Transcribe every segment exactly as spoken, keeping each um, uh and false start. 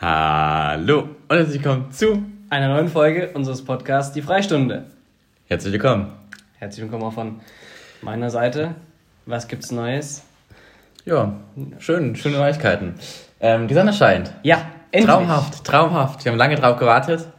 Hallo und herzlich willkommen zu einer neuen Folge unseres Podcasts Die Freistunde. Herzlich willkommen. Herzlich willkommen auch von meiner Seite. Was gibt's Neues? Ja, schön, schöne Neuigkeiten. Ähm, die Sonne scheint. Ja, endlich. Traumhaft, traumhaft. Wir haben lange drauf gewartet.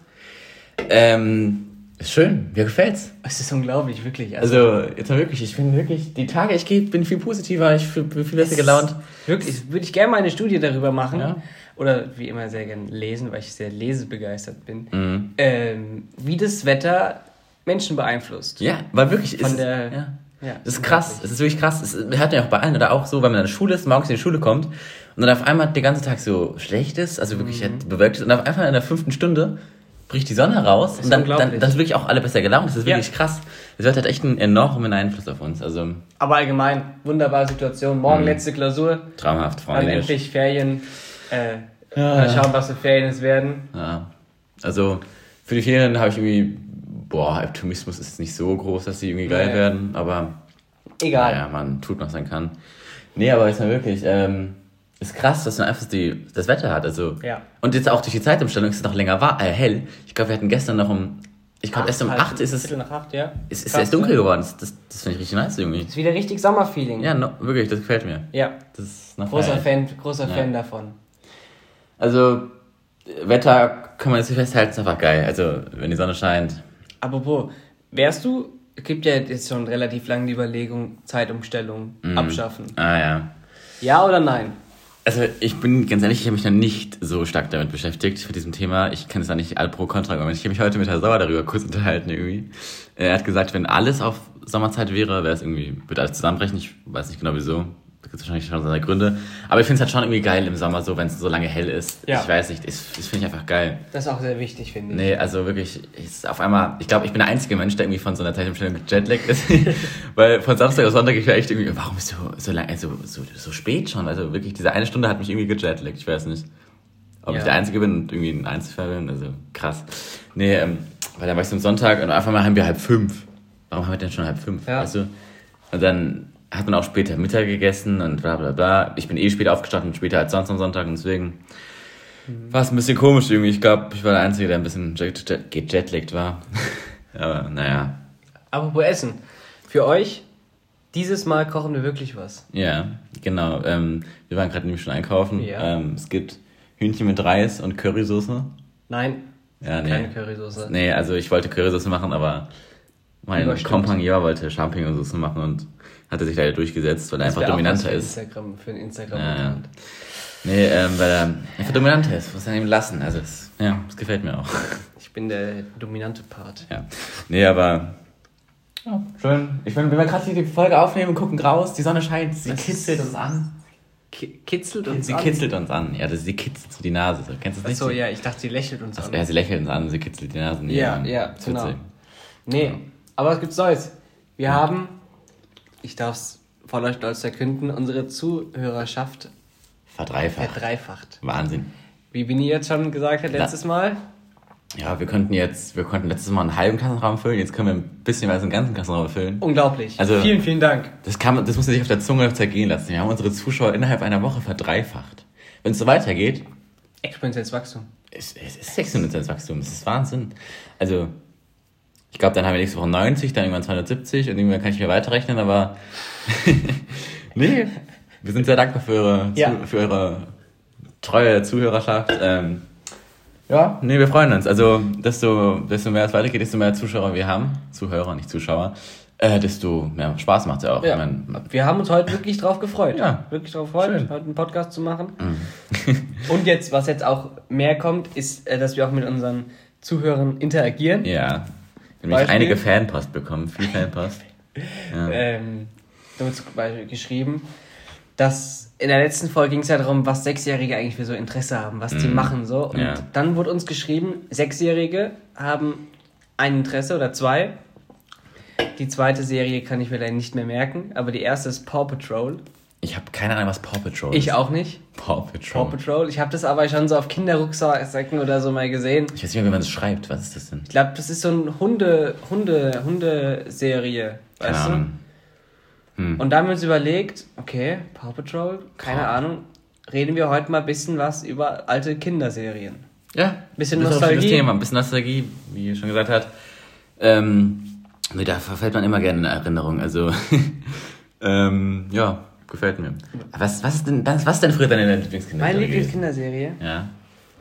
Ähm, ist schön, mir gefällt's. Es ist unglaublich, wirklich. Also, Also, jetzt mal wirklich, ich bin wirklich, die Tage, ich gehe, bin viel positiver, ich bin viel besser gelaunt. Wirklich, würde ich gerne mal eine Studie darüber machen. Ja. Oder wie immer sehr gerne lesen, weil ich sehr lesebegeistert bin. Mhm. Ähm, wie das Wetter Menschen beeinflusst. Ja, weil wirklich, Von ist der, es, ja. ja, Das ist krass, es ist wirklich krass. Es hört man ja auch bei allen oder auch so, wenn man in der Schule ist, morgens in die Schule kommt und dann auf einmal den ganzen Tag so schlecht ist, also wirklich mhm. bewölkt ist und auf einmal in der fünften Stunde bricht die Sonne raus das und dann, dann, dann ist wirklich auch alle besser gelaunt. Das ist wirklich ja. krass. Das Wetter hat echt einen enormen Einfluss auf uns. Also aber allgemein, wunderbare Situation. Morgen mhm. letzte Klausur. Traumhaft, Freunde. Dann endlich Ferien. Äh, ja. Mal schauen, was für Ferien es werden. Ja. Also für die Ferien habe ich irgendwie, boah, Optimismus ist nicht so groß, dass die irgendwie geil nee. werden, aber egal. Naja, man tut, was man kann. Nee, aber ist mal wirklich, ähm, ist krass, dass man einfach die, das Wetter hat. Also, ja. Und jetzt auch durch die Zeitumstellung ist es noch länger war, äh, hell. Ich glaube, wir hatten gestern noch um, ich glaube, erst um halt, acht ist es. Viertel nach acht, ja. Ist, ist erst dunkel geworden. Das, das, das finde ich richtig nice irgendwie. Das ist wieder richtig Sommerfeeling. Ja, no, wirklich, das gefällt mir. Ja. Das ist noch großer geil. Fan, großer ja. Fan davon. Also, Wetter kann man jetzt nicht festhalten, ist einfach geil. Also, wenn die Sonne scheint. Apropos, wärst du, es gibt ja jetzt schon relativ lange die Überlegung, Zeitumstellung mm. abschaffen. Ah, ja. Ja oder nein? Also ich bin ganz ehrlich, ich habe mich noch nicht so stark damit beschäftigt, mit diesem Thema. Ich kann es da nicht alle pro kontra argumentieren. Ich habe mich heute mit Herrn Sauer darüber kurz unterhalten irgendwie. Er hat gesagt, wenn alles auf Sommerzeit wäre, wäre es irgendwie, würde alles zusammenbrechen. Ich weiß nicht genau wieso. Da gibt es wahrscheinlich schon seine Gründe. Aber ich finde es halt schon irgendwie geil im Sommer so, wenn es so lange hell ist. Ja. Ich weiß nicht, das, das finde ich einfach geil. Das ist auch sehr wichtig, finde ich. Nee, also wirklich, ist auf einmal, ich glaube, ich bin der einzige Mensch, der irgendwie von so einer Zeitumstellung Jetlag ist. Weil von Samstag auf Sonntag, ich war echt irgendwie, warum ist so, so lange, so, so, so spät schon? Also wirklich, diese eine Stunde hat mich irgendwie gejetlagt. Ich weiß nicht, ob ja. ich der Einzige bin und irgendwie ein Einzelfall bin. Also krass. Nee, ähm, weil dann war ich so am Sonntag und auf einmal haben wir halb fünf. Warum haben wir denn schon halb fünf? Ja. Weißt du? Und dann hat man auch später Mittag gegessen und bla bla bla. Ich bin eh später aufgestanden, später als sonst am Sonntag und deswegen mhm. war es ein bisschen komisch irgendwie. Ich glaube, ich war der Einzige, der ein bisschen jet- jet- gejetlagt war. Aber naja. Apropos Essen. Für euch, dieses Mal kochen wir wirklich was. Ja, genau. Ähm, wir waren gerade nämlich schon einkaufen. Ja. Ähm, es gibt Hühnchen mit Reis und Currysoße. Nein, ja, nee. keine Currysoße. Nee, also ich wollte Currysoße machen, aber mein Kompagnon wollte Champignonsauce machen und hatte sich leider durchgesetzt, weil er einfach dominanter ist. Instagram, für ein Instagram. Ja, ja. Nee, ähm, weil er einfach dominanter ist. Muss er ihm lassen. Also, das, ja, das gefällt mir auch. Ich bin der dominante Part. Ja. Nee, aber. Ja, schön. Ich meine, wenn wir gerade die Folge aufnehmen und gucken raus, die Sonne scheint, sie das kitzelt uns an. Ki- kitzelt uns sie an? Sie kitzelt uns an. Ja, das, sie kitzelt so die Nase. So. Kennst du das nicht? Achso, ja, ich dachte, sie lächelt uns also, an. Ja, sie lächelt uns an, sie kitzelt die Nase. Nee, ja, ja, genau. Nee, ja. Aber was gibt's Neues? Wir ja. haben, ich darf es voller Stolz verkünden, unsere Zuhörerschaft verdreifacht. verdreifacht. Wahnsinn. Wie Bini jetzt schon gesagt hat letztes Na, Mal. Ja, wir könnten jetzt, wir konnten letztes Mal einen halben Klassenraum füllen, jetzt können wir ein bisschen mehr als einen ganzen Klassenraum füllen. Unglaublich. Also, vielen, vielen Dank. Das kann man, das muss man sich auf der Zunge zergehen lassen. Wir haben unsere Zuschauer innerhalb einer Woche verdreifacht. Wenn es so weitergeht. Exponentielles Wachstum. Es, es ist exponentielles Wachstum, das ist Wahnsinn. Also, ich glaube, dann haben wir nächste Woche neunzig, dann irgendwann zweihundertsiebzig und irgendwann kann ich mir weiterrechnen, aber nee, wir sind sehr dankbar für eure, ja. zu, für eure treue Zuhörerschaft. Ähm, ja, nee, wir freuen uns. Also, desto, desto mehr es weitergeht, desto mehr Zuschauer wir haben, Zuhörer, nicht Zuschauer, äh, desto mehr Spaß macht es ja auch. Ja. Ich mein, wir haben uns heute wirklich drauf gefreut. Ja. Wirklich drauf gefreut, Schön. heute einen Podcast zu machen. Mhm. Und jetzt, was jetzt auch mehr kommt, ist, dass wir auch mit unseren Zuhörern interagieren. Ja. Wir haben einige Fanpost bekommen, viel Fanpost. Ja. Ähm, da wird zum Beispiel geschrieben, dass in der letzten Folge ging es ja darum, was Sechsjährige eigentlich für so Interesse haben, was mm. die machen so. Und ja. dann wurde uns geschrieben, Sechsjährige haben ein Interesse oder zwei. Die zweite Serie kann ich mir leider nicht mehr merken, aber die erste ist Paw Patrol. Ich habe keine Ahnung, was Paw Patrol ist. Ich auch nicht. Paw Patrol. Paw Patrol. Ich habe das aber schon so auf Kinderrucksäcken oder so mal gesehen. Ich weiß nicht mehr, wie man das schreibt. Was ist das denn? Ich glaube, das ist so eine Hunde, Hunde, Hundeserie. Weißt keine du? Ahnung. Hm. Und da haben wir uns überlegt, okay, Paw Patrol, keine Paw. Ahnung. reden wir heute mal ein bisschen was über alte Kinderserien. Ja, bisschen das ist auch Nostalgie. Das Thema, ein bisschen Nostalgie, wie ihr schon gesagt habt. Ähm, nee, da verfällt man immer gerne in Erinnerung. Also, ähm, ja, gefällt mir. Was, was ist denn, was, was ist denn früher deine Lieblingskinderserie? Meine Lieblingskinderserie? Ja.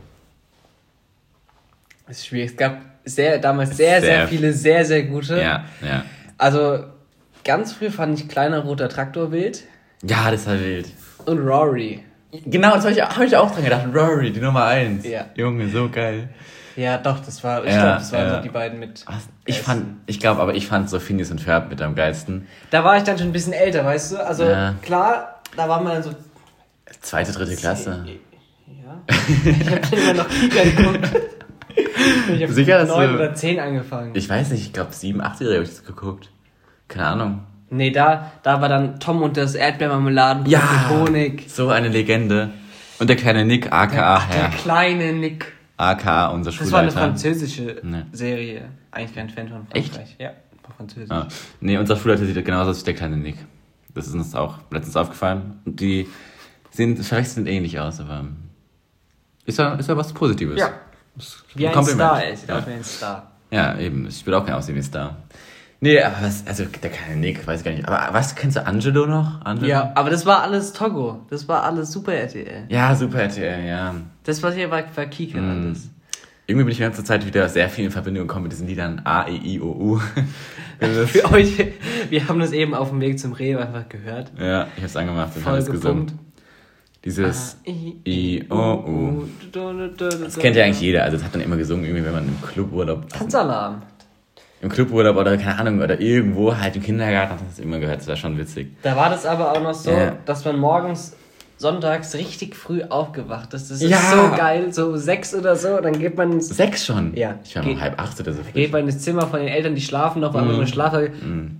Das ist schwierig. Es gab sehr, damals sehr, sehr, sehr viele, sehr, sehr gute. Ja, ja. Also, ganz früh fand ich Kleiner roter Traktor wild. Ja, das war wild. Und Rory. Genau, das habe ich, hab ich auch dran gedacht. Rory, die Nummer eins. Ja. Junge, so geil. Ja, doch, das war, ich Ja, glaube, das waren ja. so die beiden mit. Was? Ich fand, ich glaube, aber ich fand so Phineas und Ferb mit am geilsten. Da war ich dann schon ein bisschen älter, weißt du? Also, Ja. klar, da war man dann so. Zweite, dritte Klasse. Ja. Ich habe dann immer noch Kika geguckt. Ich habe Sicher, dass neun du- oder zehn angefangen. Ich weiß nicht, ich glaube sieben, acht Jahre habe ich das geguckt. Keine Ahnung. Nee, da, da war dann Tom und das Erdbeermarmeladenbrot Ja, mit Honig. so eine Legende. Und der kleine Nick, aka Ach, der Herr, kleine Nick. aka unser Das war eine Schulleiter. französische Nee. Serie. Eigentlich kein Fan von Echt? Frankreich. Ja, war französisch. Ah, nee, unser Schulleiter sieht genauso aus wie der kleine Nick. Das ist uns auch letztens aufgefallen. Und die sehen verwechselnd ähnlich aus, aber ist ja, ist ja was Positives. Ja. Das ist Wie ein Kompliment. Star, er sieht Ja. aus wie ein Star. Ja, eben. Ich will auch gerne aussehen wie ein Star. Nee, aber was, also der kleine Nick, weiß ich gar nicht. Aber was, kennst du Angelo noch? Angelo? Ja, aber das war alles Togo. Das war alles Super R T L. Ja, super R T L, ja. Das, was hier war, war Kika Mm. alles. Irgendwie bin ich die ganze Zeit wieder sehr viel in Verbindung gekommen mit diesen Liedern A, E, I, O, U. Für euch, wir haben das eben auf dem Weg zum Rewe einfach gehört. Ja, ich hab's angemacht und Voll habe es gepumpt. gesungen. Dieses A, I, I, O, U. Das Das kennt ja eigentlich jeder. Also das hat man immer gesungen, irgendwie, wenn man im Cluburlaub... Also Tanzalarm. im Cluburlaub oder keine Ahnung, oder irgendwo halt im Kindergarten hat man das immer gehört. Das war schon witzig. Da war das aber auch noch so, Ja. dass man morgens, sonntags richtig früh aufgewacht ist. Das ist Ja. so geil, so sechs oder so, dann geht man ins, Sechs schon? Ja. Ich war Geht- noch halb acht oder so. geht man ins Zimmer von den Eltern, die schlafen noch, weil man nur schlafen. Mm.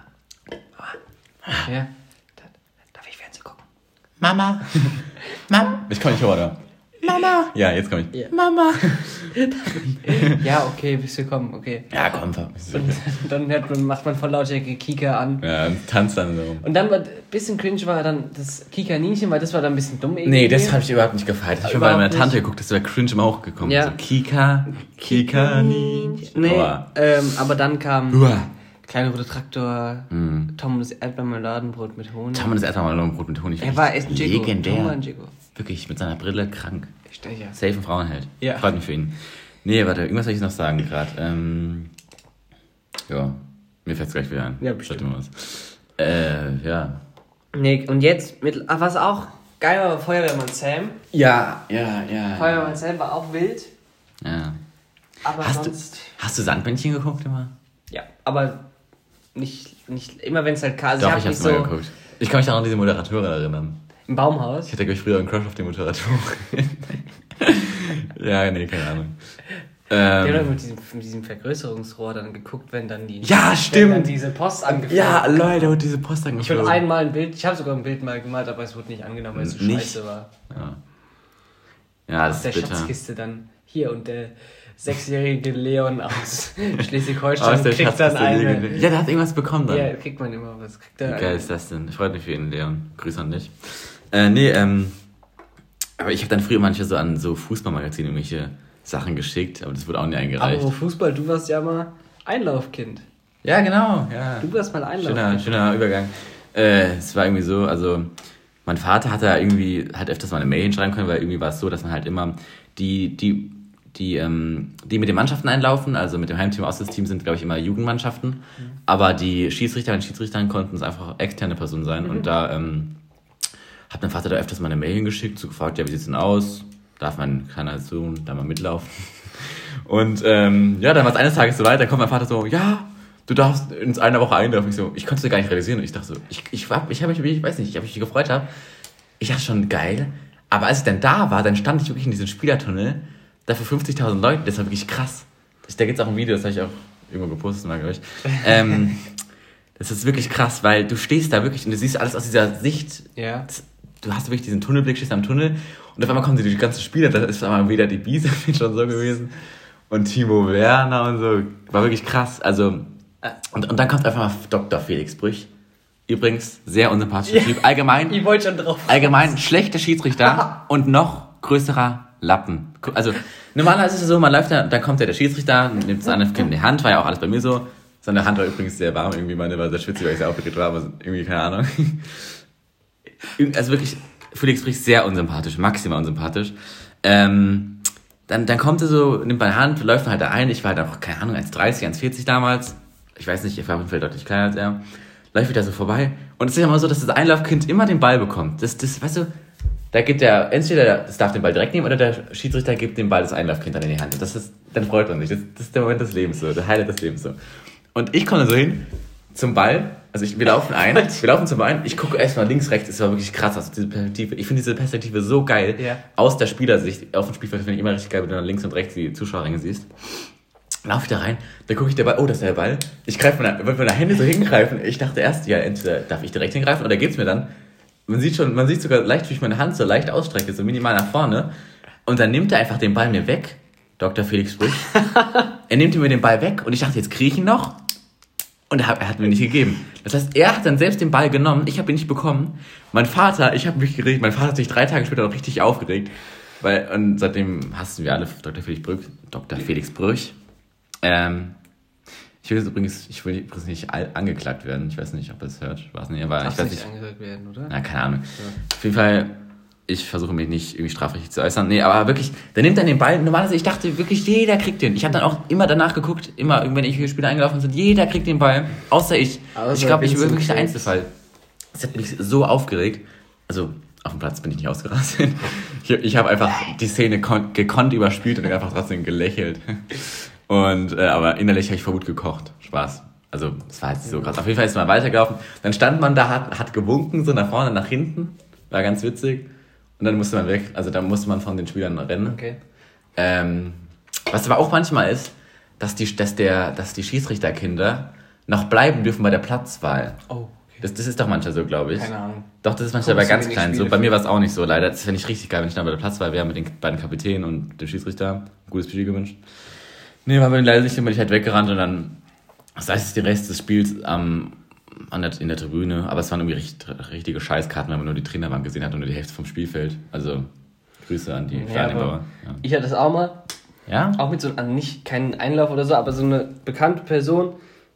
Ja. Darf ich Fernsehen gucken? Mama. Mama. Ich komm nicht hoch, oder? Mama. Ja, jetzt komm ich. Ja. Mama. Ja, okay, bist du gekommen, okay. Ja, komm, komm. Und dann hört man, macht man voll lautstärke Kika an. Ja, und tanzt dann so. Und dann war ein bisschen cringe war dann das Kika-Ninchen, weil das war dann ein bisschen dumm irgendwie. Nee, das habe ich überhaupt nicht gefeiert. Ich habe schon bei Überhaupt meiner Tante nicht. geguckt, das wäre cringe immer hochgekommen. Ja. So Kika, Kika, Ninchen. Nee, Uah. ähm, aber dann kam Uah. Kleine rote Traktor, Mm. Tom und das Erdbeermarmeladenbrot mit Honig. Tom und das erste Mal ein Brot mit Honig. Er war echt ein Jigo. legendär. Tom war ein Jigo. Wirklich, mit seiner Brille krank. Ich stehe ja. Safe ein Frauenheld. Ja. Freut mich für ihn. Nee, warte, irgendwas soll ich noch sagen gerade. Ähm, ja, mir fällt's gleich wieder ein. Ja, bestimmt. Sag dir mal was. Äh, ja. Nee, und jetzt, mit, ah, was auch geil war, war Feuerwehrmann Sam. Ja, ja, ja. Feuerwehrmann Sam war auch wild, ja. aber Hast du, sonst... hast du Sandmännchen geguckt immer? Ja, aber nicht, nicht immer, wenn es halt klar ist. Doch, hab ich hab's nicht mal so geguckt. Ich kann mich auch an diese Moderatorin erinnern. im Baumhaus. Ich hatte, glaube ich, früher einen Crush auf die Moderatorin. ja, nee, keine Ahnung. Die haben doch Ähm, mit diesem, mit diesem Vergrößerungsrohr dann geguckt, wenn dann die... Ja, wenn stimmt. dann diese Post angeflogen. ja, Leute, und diese Post Ich will angeflogen. einmal ein Bild, ich habe sogar ein Bild mal gemalt, aber es wurde nicht angenommen, weil es so Nicht? scheiße war. Ja, ja das Aus der ist bitter. Schatzkiste dann hier und der sechsjährige Leon aus Schleswig-Holstein Aus der kriegt dann Schatzkiste eine... liegende- Ja, der hat irgendwas bekommen dann. Ja, kriegt man immer was. Kriegt Wie er geil eine. ist das denn? Freut mich für ihn, Leon. Grüße an dich. Äh, nee, ähm, aber ich habe dann früher manchmal so an so Fußballmagazine irgendwelche Sachen geschickt, aber das wurde auch nie eingereicht. Aber Fußball, du warst ja mal Einlaufkind. Ja, genau, ja. Du warst mal Schöner, Einlaufkind. schöner Übergang. Äh, es war irgendwie so, also mein Vater hat da irgendwie, hat öfters mal eine Mail hinschreiben können, weil irgendwie war es so, dass man halt immer die, die, die, ähm, die mit den Mannschaften einlaufen, also mit dem Heimteam, Auswärtsteam sind, glaube ich, immer Jugendmannschaften, mhm. aber die Schiedsrichter und Schiedsrichterinnen konnten es einfach externe Personen sein mhm. und da ähm, hat mein Vater da öfters mal eine Mail hingeschickt, so gefragt, ja, wie sieht's denn aus? Darf mein kleiner Sohn da mal mitlaufen? Und ähm, ja, dann war es eines Tages so weit, da kommt mein Vater so, ja, du darfst in einer Woche einlaufen. Ich so, ich konnte es gar nicht realisieren. Und ich dachte so, ich, ich, hab, ich habe mich, ich weiß nicht, ich habe mich gefreut habe. Ich dachte schon, geil. Aber als ich dann da war, dann stand ich wirklich in diesem Spielertunnel, da für fünfzigtausend Leute, das war wirklich krass. Da gibt es auch ein Video, das habe ich auch irgendwo gepostet, mal, glaube ich. Ähm, das ist wirklich krass, weil du stehst da wirklich und du siehst alles aus dieser Sicht. Ja. Das, du hast wirklich diesen Tunnelblick, stehst am Tunnel und auf einmal kommen die ganzen Spieler, da ist einmal wieder die Biese schon so gewesen und Timo Werner und so, war wirklich krass, also und, und dann kommt einfach mal Doktor Felix Brüch Übrigens, sehr unsympathischer Typ. Allgemein, Ich wollte schon drauf. allgemein schlechter Schiedsrichter und noch größerer Lappen. Also, normalerweise ist es so, man läuft da, dann kommt ja der Schiedsrichter, nimmt das andere Kind in die Hand, war ja auch alles bei mir so. Seine Hand war übrigens sehr warm, irgendwie meine war sehr schwitzig, weil ich sehr aufgeregt war, aber irgendwie keine Ahnung. Also wirklich, Felix spricht sehr unsympathisch, maximal unsympathisch. Ähm, dann, dann kommt er so, nimmt meine Hand, läuft halt da ein, ich war halt auch, keine Ahnung, eins dreißig, eins vierzig damals. Ich weiß nicht, ich war auf jeden Fall deutlich kleiner als er. Läuft wieder so vorbei. Und es ist ja immer so, dass das Einlaufkind immer den Ball bekommt. Das, das, weißt du, da gibt der, entweder das darf den Ball direkt nehmen oder der Schiedsrichter gibt dem Ball das Einlaufkind dann in die Hand. Das ist, dann freut man sich. Das, das ist der Moment des Lebens so, der Highlight des Lebens so. Und ich komme da so hin zum Ball. Also ich, wir laufen ein, wir laufen zum Ball ein. Ich gucke erstmal links, rechts. Es war wirklich krass, also diese Perspektive. Ich finde diese Perspektive so geil. Ja. Aus der Spielersicht. Auf dem Spielfeld finde ich immer richtig geil, wenn du dann links und rechts die Zuschauerränge siehst. Lauf ich da rein, dann gucke ich der Ball, oh, das ist der Ball. Ich greife mit meiner Hände so hingreifen. Ich dachte erst, ja, entweder darf ich direkt hingreifen oder gibt's mir dann. Man sieht schon, man sieht sogar leicht, wie ich meine Hand so leicht ausstrecke, so minimal nach vorne. Und dann nimmt er einfach den Ball mir weg. Doktor Felix Brüch. Er nimmt mir den Ball weg und ich dachte, jetzt kriege ich ihn noch. Und er hat, er hat mir nicht gegeben. Das heißt, er hat dann selbst den Ball genommen, ich habe ihn nicht bekommen. Mein Vater, ich habe mich geregt, mein Vater hat sich drei Tage später noch richtig aufgeregt. Weil, und seitdem hassen wir alle Doktor Felix Brüch. Doktor Felix Brüch. Ähm, ich will jetzt übrigens, ich will übrigens nicht angeklagt werden. Ich weiß nicht, ob er es hört. Weiß nicht, aber Darf ich weiß nicht nicht. angeklagt werden, oder? Na, keine Ahnung. Ja. Auf jeden Fall, ich versuche mich nicht irgendwie strafrechtlich zu äußern. Nee, aber wirklich, der nimmt dann den Ball. Normalerweise, ich dachte wirklich, jeder kriegt den. Ich habe dann auch immer danach geguckt, immer, wenn ich Spieler eingelaufen sind, jeder kriegt den Ball, außer ich. Also ich glaube, ich bin Vincent wirklich der Krebs. Einzelfall. Das hat mich so aufgeregt. Also, auf dem Platz bin ich nicht ausgerastet. Ich, ich habe einfach die Szene kon- gekonnt überspielt und einfach trotzdem gelächelt. Und, äh, aber innerlich habe ich vor Wut gekocht. Spaß. Also, das war jetzt so krass. Auf jeden Fall ist man weitergelaufen. Dann stand man da, hat, hat gewunken, so nach vorne, nach hinten. War ganz witzig. Und dann musste man weg. Also, dann musste man von den Spielern rennen. Okay. Ähm, was aber auch manchmal ist, dass die, dass der, dass die Schiedsrichterkinder noch bleiben dürfen bei der Platzwahl. Oh, okay. Das, das ist doch manchmal so, glaube ich. Keine Ahnung. Doch, das ist manchmal Guckst bei du ganz wenig Kleinen so. Spiele Bei mir war es auch nicht so, leider. Das fände ich richtig geil, wenn ich dann bei der Platzwahl wäre mit den beiden Kapitänen und dem Schiedsrichter. Gutes Spiel gewünscht. Nee, war mir leider nicht, dann bin ich halt weggerannt und dann, das heißt, den Rest des Spiels ähm, an der, in der Tribüne, aber es waren irgendwie richtig, richtige Scheißkarten, wenn man nur die Trainerbank gesehen hat und nur die Hälfte vom Spielfeld. Also, Grüße an die Ja, Stadionbauer. Ja. Ich hatte das auch mal, Ja? auch mit so, also nicht keinen Einlauf oder so, aber so eine bekannte Person,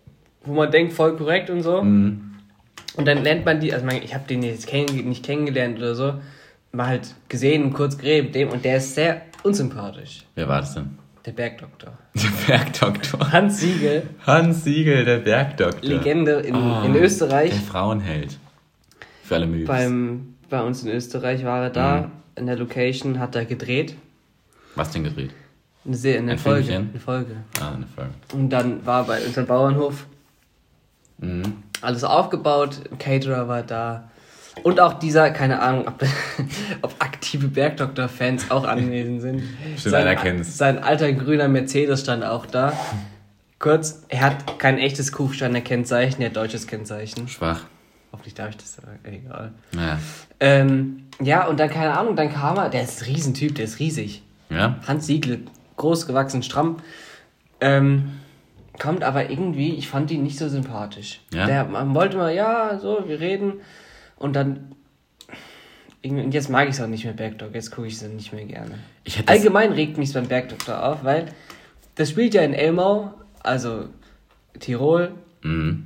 wo man denkt, voll korrekt und so. Mhm. Und dann lernt man die, also man, ich habe den jetzt kenn, nicht kennengelernt oder so, mal halt gesehen, kurz geredet mit dem und der ist sehr unsympathisch. Wer war das denn? Der Bergdoktor. Der Bergdoktor. Hans Siegel, Hans Siegel, der Bergdoktor. Legende in, Oh, in Österreich. Der Frauenheld. Für alle Mühe. Beim, bei uns in Österreich war er da, Mhm. in der Location, hat er gedreht. Was denn gedreht? Eine, Se- eine Ein Folge. Filmchen? Eine Folge. Ah, eine Folge. Und dann war bei unserem Bauernhof Mhm. alles aufgebaut, ein Caterer war da. Und auch dieser, keine Ahnung, ob, ob aktive Bergdoktor-Fans auch anwesend sind. Bestimmt einer kennt's. Sein alter grüner Mercedes stand auch da. Kurz, er hat kein echtes Kufsteiner Kennzeichen, er hat deutsches Kennzeichen. Schwach. Hoffentlich darf ich das sagen, egal. Naja. Ähm, ja, und dann, keine Ahnung, dann kam er, der ist ein Riesentyp, der ist riesig. Ja? Hans Siegel, groß gewachsen, stramm. Ähm, kommt aber irgendwie, ich fand ihn nicht so sympathisch. Ja? Der, man wollte mal, ja, so, wir reden. Und dann, irgendwie- und jetzt mag ich es auch nicht mehr, Bergdoktor, jetzt gucke ich es nicht mehr gerne. Ich hätte das- Allgemein regt mich beim Bergdoktor auf, weil das spielt ja in Elmau, also Tirol, Mhm.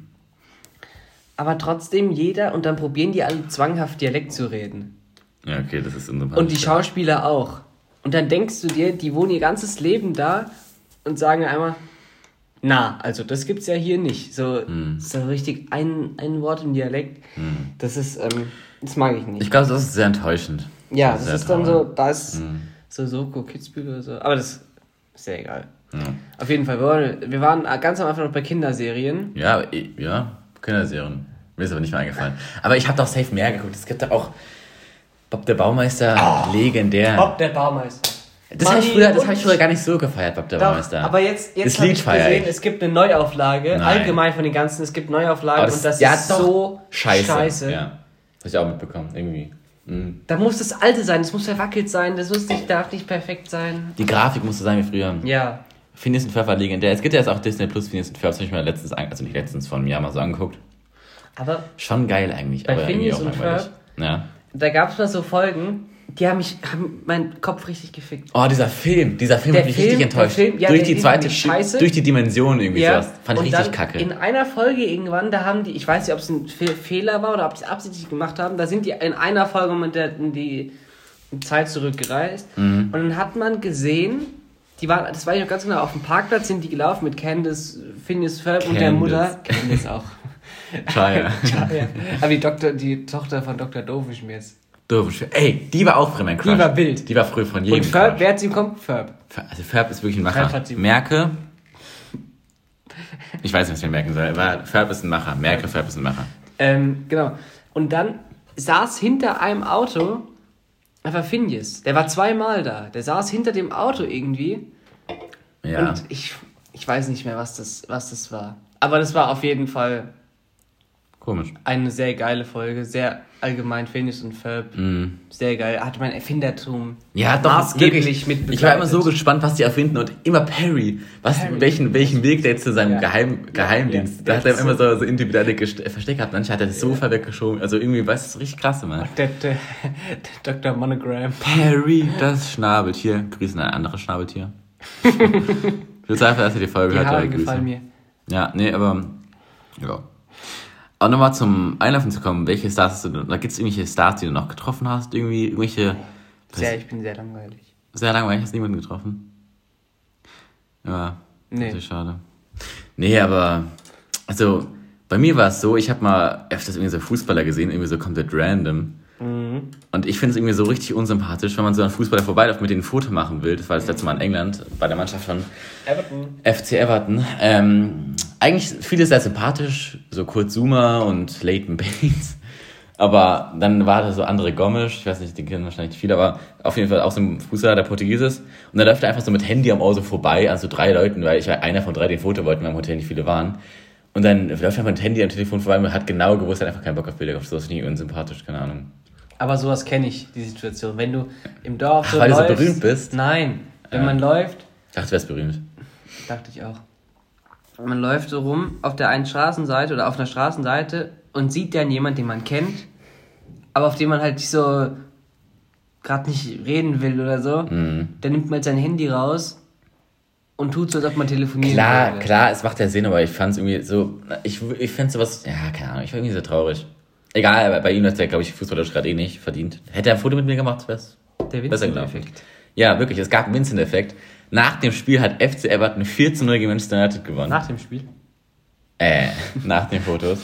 aber trotzdem jeder, und dann probieren die alle zwanghaft Dialekt zu reden. Ja, okay, das ist unsympathisch. Und die Schauspieler auch. Und dann denkst du dir, die wohnen ihr ganzes Leben da und sagen einmal, na, also das gibt's ja hier nicht. So, Hm. so richtig ein, ein Wort im Dialekt. Hm. Das ist, ähm, das mag ich nicht. Ich glaube, das ist sehr enttäuschend. ja, das das, ist sehr ist dann so, traurig. da ist Hm. so Soko Kitzbühel oder so. Aber das ist ja egal. Ja, Auf jeden Fall, wir waren, wir waren ganz am Anfang noch bei Kinderserien. ja, eh, ja, Kinderserien. Mir ist aber nicht mehr eingefallen. Aber ich habe doch safe mehr geguckt. Es gibt da auch Bob der Baumeister, legendär. Bob der Baumeister. Das habe ich, Manni früher- das und- hab ich früher gar nicht so gefeiert, Bob der Doch, Baumeister. aber jetzt, jetzt Das habe Lied ich feier gesehen, ich. es gibt eine Neuauflage, Nein. allgemein von den ganzen, es gibt Neuauflagen Aber das- und das ja, ist doch. so Scheiße. scheiße. Ja, habe ich auch mitbekommen, irgendwie. Mhm. Da muss das alte sein, das muss verwackelt sein, das muss nicht, darf nicht perfekt sein. Die Grafik musste sein wie früher. Ja. Phineas und Ferb war legendär. Es gibt ja jetzt auch Disney Plus Phineas und Ferb, das habe ich mir letztens, an- also nicht letztens, vor einem Jahr mal so angeguckt. Aber schon geil eigentlich, bei aber irgendwie Phineas auch und langweilig. Ferb, Ja. da gab es mal so Folgen, die haben mich, haben meinen Kopf richtig gefickt. Oh, dieser Film, dieser Film Der hat mich Film- richtig enttäuscht. der Film, ja, durch der die ist zweite, nämlich scheiße. durch die Dimension irgendwie Ja, sowas. Fand ich und richtig dann kacke. in einer Folge irgendwann, da haben die, ich weiß nicht, ob es ein Fe- Fehler war oder ob die es absichtlich gemacht haben, da sind die in einer Folge mit der, in die Zeit zurückgereist Mhm. und dann hat man gesehen, die waren, das weiß ich noch ganz genau, auf dem Parkplatz sind die gelaufen mit Candace, Phineas Ferb und der Candace. Mutter. Candace auch. Scheiße. Ja, ja. Aber die, Doktor, die Tochter von Doktor Doofenschmidt. Doof. Ey, die war auch früher mein Crush. Die war wild. Die war früher von jedem Und Ferb, Crush. wer hat sie im Kopf? Ferb. Also Ferb ist wirklich ein Ferb Macher. hat sie- Merke. Ich weiß nicht, was ich mir merken soll. Aber Ferb ist ein Macher. Merke, Ferb ist ein Macher. Ähm, genau. Und dann saß hinter einem Auto einfach Phineas. Der war zweimal da. Der saß hinter dem Auto irgendwie. Ja. Und ich, ich weiß nicht mehr, was das, was das war. Aber das war auf jeden Fall Komisch. eine sehr geile Folge. Sehr allgemein Phineas und Ferb. Mhm. Sehr geil. Hat mein Erfindertum Ja, doch, maßgeblich wirklich. mit Ich war immer so begleitet. gespannt, was die erfinden und immer Perry. Was, Perry. welchen, welchen Weg der jetzt zu seinem Ja. Geheim, Geheimdienst. Ja. Da hat er Ja. immer so, so individuelle Gest- Verstecke gehabt. Manchmal hat er das Sofa weggeschoben. Also irgendwie, weißt du, das ist richtig krass, Mann. Der, der, der Doktor Monogram. Perry, das Schnabeltier. Grüßen an ein anderes Schnabeltier. Ich würde sagen, dass ihr die Folge Die hört. Haare oder Grüße. gefallen mir. Ja, nee, aber ja. Aber nochmal zum Einlaufen zu kommen, welche Stars hast du, da gibt es irgendwelche Stars, die du noch getroffen hast, irgendwie, irgendwelche, Sehr, ich bin sehr langweilig. sehr langweilig, hast du niemanden getroffen? Ja, Nee. das ist schade. Nee, aber, also, bei mir war es so, ich habe mal öfters irgendwie so Fußballer gesehen, irgendwie so komplett random. Mhm. Und ich finde es irgendwie so richtig unsympathisch, wenn man so einen Fußballer vorbeiläuft, mit denen ein Foto machen will. Das war das letzte Mal in England, bei der Mannschaft von Everton. F C Everton. Ähm, eigentlich vieles sehr sympathisch, so Kurt Zuma und Leighton Baines. Aber dann war da so André Gomes, ich weiß nicht, die kennen wahrscheinlich nicht viele, aber auf jeden Fall auch so ein Fußballer, der Portugies ist. Und dann läuft er einfach so mit Handy am Ohr so vorbei an so drei Leuten, weil ich war einer von drei, die ein Foto wollten, weil im Hotel nicht viele waren. Und dann läuft er einfach mit Handy am Telefon vorbei und hat genau gewusst, er hat einfach keinen Bock auf Bilder. So ist nicht unsympathisch, keine Ahnung. Aber sowas kenne ich, die Situation. Wenn du im Dorf so Ach, weil du so läufst. berühmt bist? Nein. Wenn Ja. man läuft, Ich dachte, du wärst berühmt. dachte ich auch. Man läuft so rum auf der einen Straßenseite oder auf einer Straßenseite und sieht dann jemanden, den man kennt, aber auf den man halt so gerade nicht reden will oder so. Mhm. Dann nimmt man sein Handy raus und tut so, als ob man telefonieren Klar, würde. klar, es macht ja Sinn, aber ich fand es irgendwie so, ich, ich finde sowas, ja, keine Ahnung, ich war irgendwie so traurig. Egal, aber bei ihm hat er, glaube ich, fußballerisch gerade eh nicht verdient. Hätte er ein Foto mit mir gemacht, wäre es Der besser gelaufen. Vincent-Effekt. Ja, wirklich, es gab einen Vincent-Effekt. Nach dem Spiel hat F C Everton vier zu null gegen Manchester United gewonnen. Nach dem Spiel. Äh, nach den Fotos.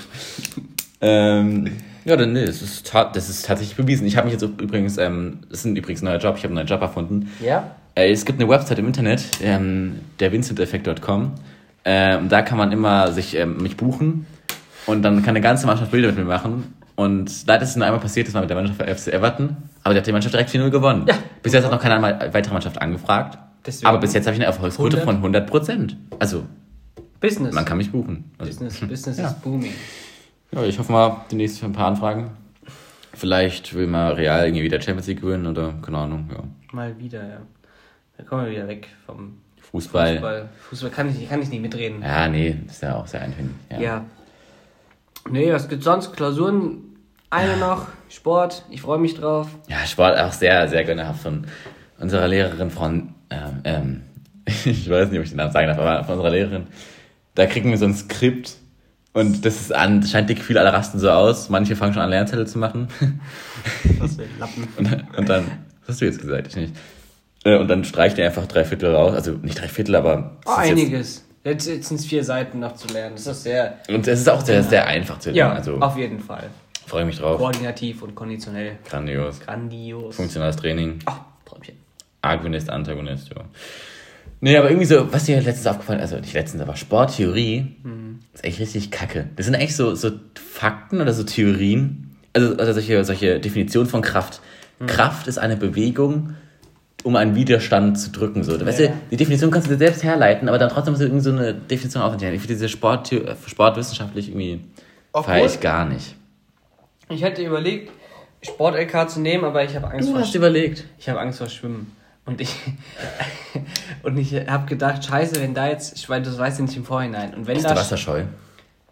ähm, ja, dann nee, das ist, ta- das ist tatsächlich bewiesen. Ich habe mich jetzt übrigens, ähm, das ist ein übrigens ein neuer Job, ich habe einen neuen Job erfunden. Ja? Äh, es gibt eine Website im Internet, ähm, der vincent effekt punkt com. Äh, und da kann man immer sich ähm, mich buchen und dann kann eine ganze Mannschaft Bilder mit mir machen. Und leider ist es nur einmal passiert, das war mit der Mannschaft von F C Everton, aber die hat die Mannschaft direkt vier null gewonnen. Ja. Bis jetzt hat noch keine andere- weitere Mannschaft angefragt. Deswegen Aber bis jetzt habe ich eine Erfolgsquote hundert? von hundert Prozent. Also, Business. man kann mich buchen. Also, Business, Business Ja. ist booming. ja, ich hoffe mal, demnächst für ein paar Anfragen. Vielleicht will mal Real irgendwie wieder Champions League gewinnen oder keine Ahnung, ja. Mal wieder, ja. Da kommen wir wieder weg vom Fußball. Fußball. Fußball kann ich, kann ich nicht mitreden. Ja, nee, ist ja auch sehr eintönig. Ja. Ja. Nee, was gibt's sonst? Klausuren, eine noch, Sport, ich freue mich drauf. Ja, Sport auch sehr, sehr gönnerhaft von unserer Lehrerin von, ähm, ähm, ich weiß nicht, ob ich den Namen sagen darf, aber von unserer Lehrerin. Da kriegen wir so ein Skript und das ist anscheinend die Gefühle aller rasten so aus. Manche fangen schon an, Lernzettel zu machen. Was für Lappen. Und, und dann, was hast du jetzt gesagt? Ich nicht. Äh, Und dann streicht er einfach drei Viertel raus. Also nicht drei Viertel, aber. Oh, es ist einiges. Jetzt, jetzt sind es vier Seiten noch zu lernen. Das ist sehr. Jetzt, und es ist auch sehr, sehr einfach zu lernen. Ja, Also auf jeden Fall. freue mich drauf. Koordinativ und konditionell. Grandios. Grandios. Funktionales Training. Ach, Träumchen. Agonist, Antagonist, ja. Nee, aber irgendwie so, was dir letztens aufgefallen, also nicht letztens, aber Sporttheorie Mhm. ist echt richtig kacke. Das sind eigentlich so, so Fakten oder so Theorien, also, also solche, solche Definitionen von Kraft. Mhm. Kraft ist eine Bewegung, um einen Widerstand zu drücken. So. Weißt Ja. du, die Definition kannst du dir selbst herleiten, aber dann trotzdem musst du irgendwie so eine Definition aufnehmen. Ich finde diese Sport, sportwissenschaftlich irgendwie Obwohl- feiere ich gar nicht. Ich hätte überlegt, Sport-L K zu nehmen, aber ich habe Angst Du vor hast überlegt. Ich habe Angst vor Schwimmen. Und ich und ich habe gedacht, scheiße, wenn da jetzt, ich weiß, das weißt du nicht im Vorhinein. Und wenn Bist da du wasserscheu?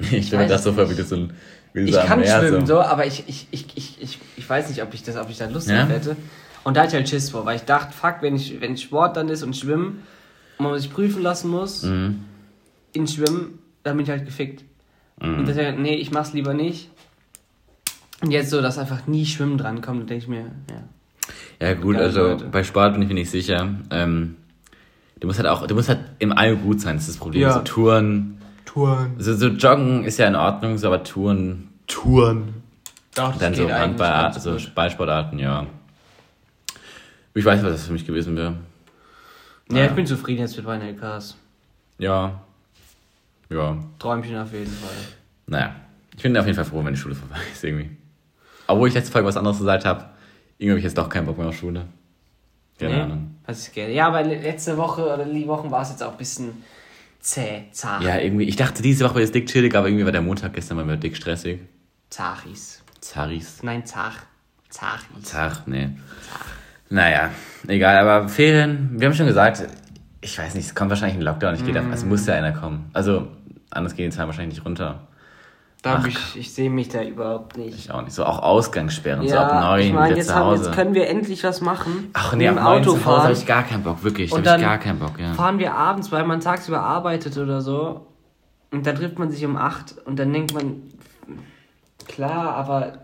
Ich stelle mir das so vor, wie du so ein... Wie Ich so am kann Meer schwimmen, so. so, aber ich, ich, ich, ich, ich, ich weiß nicht, ob ich das, ob ich da Lust Ja? drauf hätte. Und da hatte ich halt Schiss vor, weil ich dachte, fuck, wenn ich, wenn Sport dann ist und Schwimmen und man sich prüfen lassen muss, Mhm. in Schwimmen, dann bin ich halt gefickt. Mhm. Und deswegen, nee, ich mach's lieber nicht. Und jetzt so, dass einfach nie Schwimmen drankommt, dann denke ich mir, ja. Ja gut, Geile also Leute. bei Sport bin ich mir nicht sicher. Ähm, du musst halt auch, du musst halt im All gut sein, das ist das Problem. Ja. So Touren, Touren. so, so Joggen ist ja in Ordnung, so, aber Touren, Touren, Doch, das dann geht so eigentlich Handball, ganz so gut. Ballsportarten, ja. Ich weiß, was das für mich gewesen wäre. Ja, Naja. ich bin zufrieden jetzt mit meinen L Ks. Ja. Ja. Träumchen auf jeden Fall. Naja. Ich bin auf jeden Fall froh, wenn die Schule vorbei ist, irgendwie. Obwohl ich letzte Folge was anderes gesagt habe, irgendwie habe ich jetzt doch keinen Bock mehr auf Schule. Keine Nee? Ahnung. Was ich gerne. Ja, weil letzte Woche oder die Wochen war es jetzt auch ein bisschen zäh, zart. Ja, irgendwie, ich dachte, diese Woche ist dick chillig, aber irgendwie war der Montag gestern mal wieder dick stressig. Zachis. Zaris. Nein, Zach. Zachis. Zach, nee. Naja, egal, aber Ferien, wir haben schon gesagt, ich weiß nicht, es kommt wahrscheinlich ein Lockdown, ich gehe davon, also muss ja einer kommen. Also, anders gehen die Zahlen wahrscheinlich nicht runter. Da hab Ach, ich, ich sehe mich da überhaupt nicht. Ich auch nicht. So auch Ausgangssperren, so Ja, ab neun ich meine, wieder jetzt, zu haben, Hause. jetzt können wir endlich was machen. Ach nee, Mit ab dem neun Auto zu Hause fahren. habe ich gar keinen Bock, wirklich. Da Und habe ich dann gar keinen Bock, ja. Fahren wir abends, weil man tagsüber arbeitet oder so. Und dann trifft man sich um acht und dann denkt man, klar, aber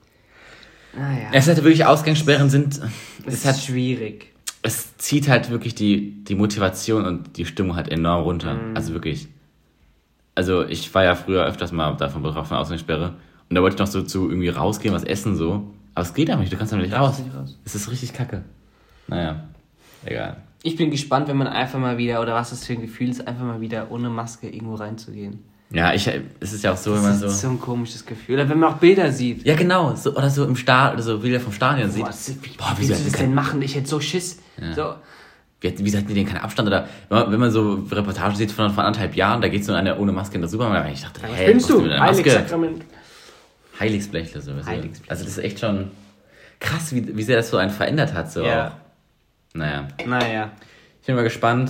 naja, Es hat wirklich Ausgangssperren sind, es es ist hat, schwierig. es zieht halt wirklich die, die Motivation und die Stimmung halt enorm runter. Mhm. Also wirklich. Also ich war ja früher öfters mal davon betroffen, von Ausgangssperre. Und da wollte ich noch so zu irgendwie rausgehen, was essen so. Aber es geht einfach nicht, du kannst einfach nicht raus. nicht raus. Es ist richtig kacke. Naja, egal. Ich bin gespannt, wenn man einfach mal wieder, oder was das für ein Gefühl ist, einfach mal wieder ohne Maske irgendwo reinzugehen. Ja, ich, es ist ja auch so, wenn man Das so... ist so ein komisches Gefühl. Oder wenn man auch Bilder sieht. Ja, genau. So, oder so im Stadion, oder so Bilder vom Stadion sieht. Boah, das ist- wie Boah, wie wieso willst du hat das kein- denn machen? Ich hätte so Schiss. Ja. So, Wie, wieso hatten die denn keinen Abstand? Oder wenn man, wenn man so Reportagen sieht von, von anderthalb Jahren, da geht so einer ohne Maske in der Supermarkt. Ich dachte, was hey, spinnst was du? mit einer Maske? Heiligssakrament. Heiligsblechle sowieso. Heiligsblechle. Also das ist echt schon krass, wie, wie sehr das so einen verändert hat. So Ja. auch. Naja, Naja. ich bin mal gespannt.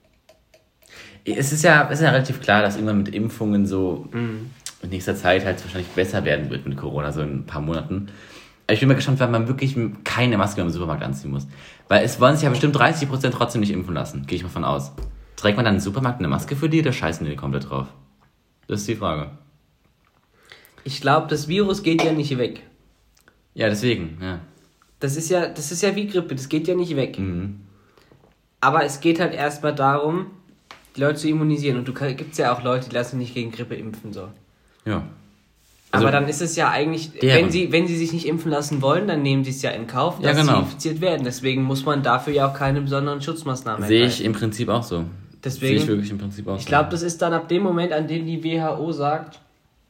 Es ist ja, es ist ja relativ klar, dass irgendwann mit Impfungen so Mhm. in nächster Zeit halt wahrscheinlich besser werden wird mit Corona, so in ein paar Monaten. Aber ich bin mal gespannt, wenn man wirklich keine Maske im Supermarkt anziehen muss. Weil es wollen sich ja bestimmt dreißig Prozent trotzdem nicht impfen lassen. Gehe ich mal von aus. Trägt man dann im Supermarkt eine Maske für die oder scheißen die komplett drauf? Das ist die Frage. Ich glaube, das Virus geht ja nicht weg. Ja, deswegen, ja. Das ist ja, das ist ja wie Grippe, das geht ja nicht weg. Mhm. Aber es geht halt erstmal darum, die Leute zu immunisieren. Und du gibt es ja auch Leute, die lassen sich nicht gegen Grippe impfen. So. Ja. Also- Aber dann ist es ja eigentlich, Deren. wenn sie, wenn sie sich nicht impfen lassen wollen, dann nehmen sie es ja in Kauf, Ja, dass genau. sie infiziert werden. Deswegen muss man dafür ja auch keine besonderen Schutzmaßnahmen Sehe ich ergreifen. im Prinzip auch so. Deswegen- Sehe ich wirklich im Prinzip auch Ich so. glaube, das ist dann ab dem Moment, an dem die W H O sagt,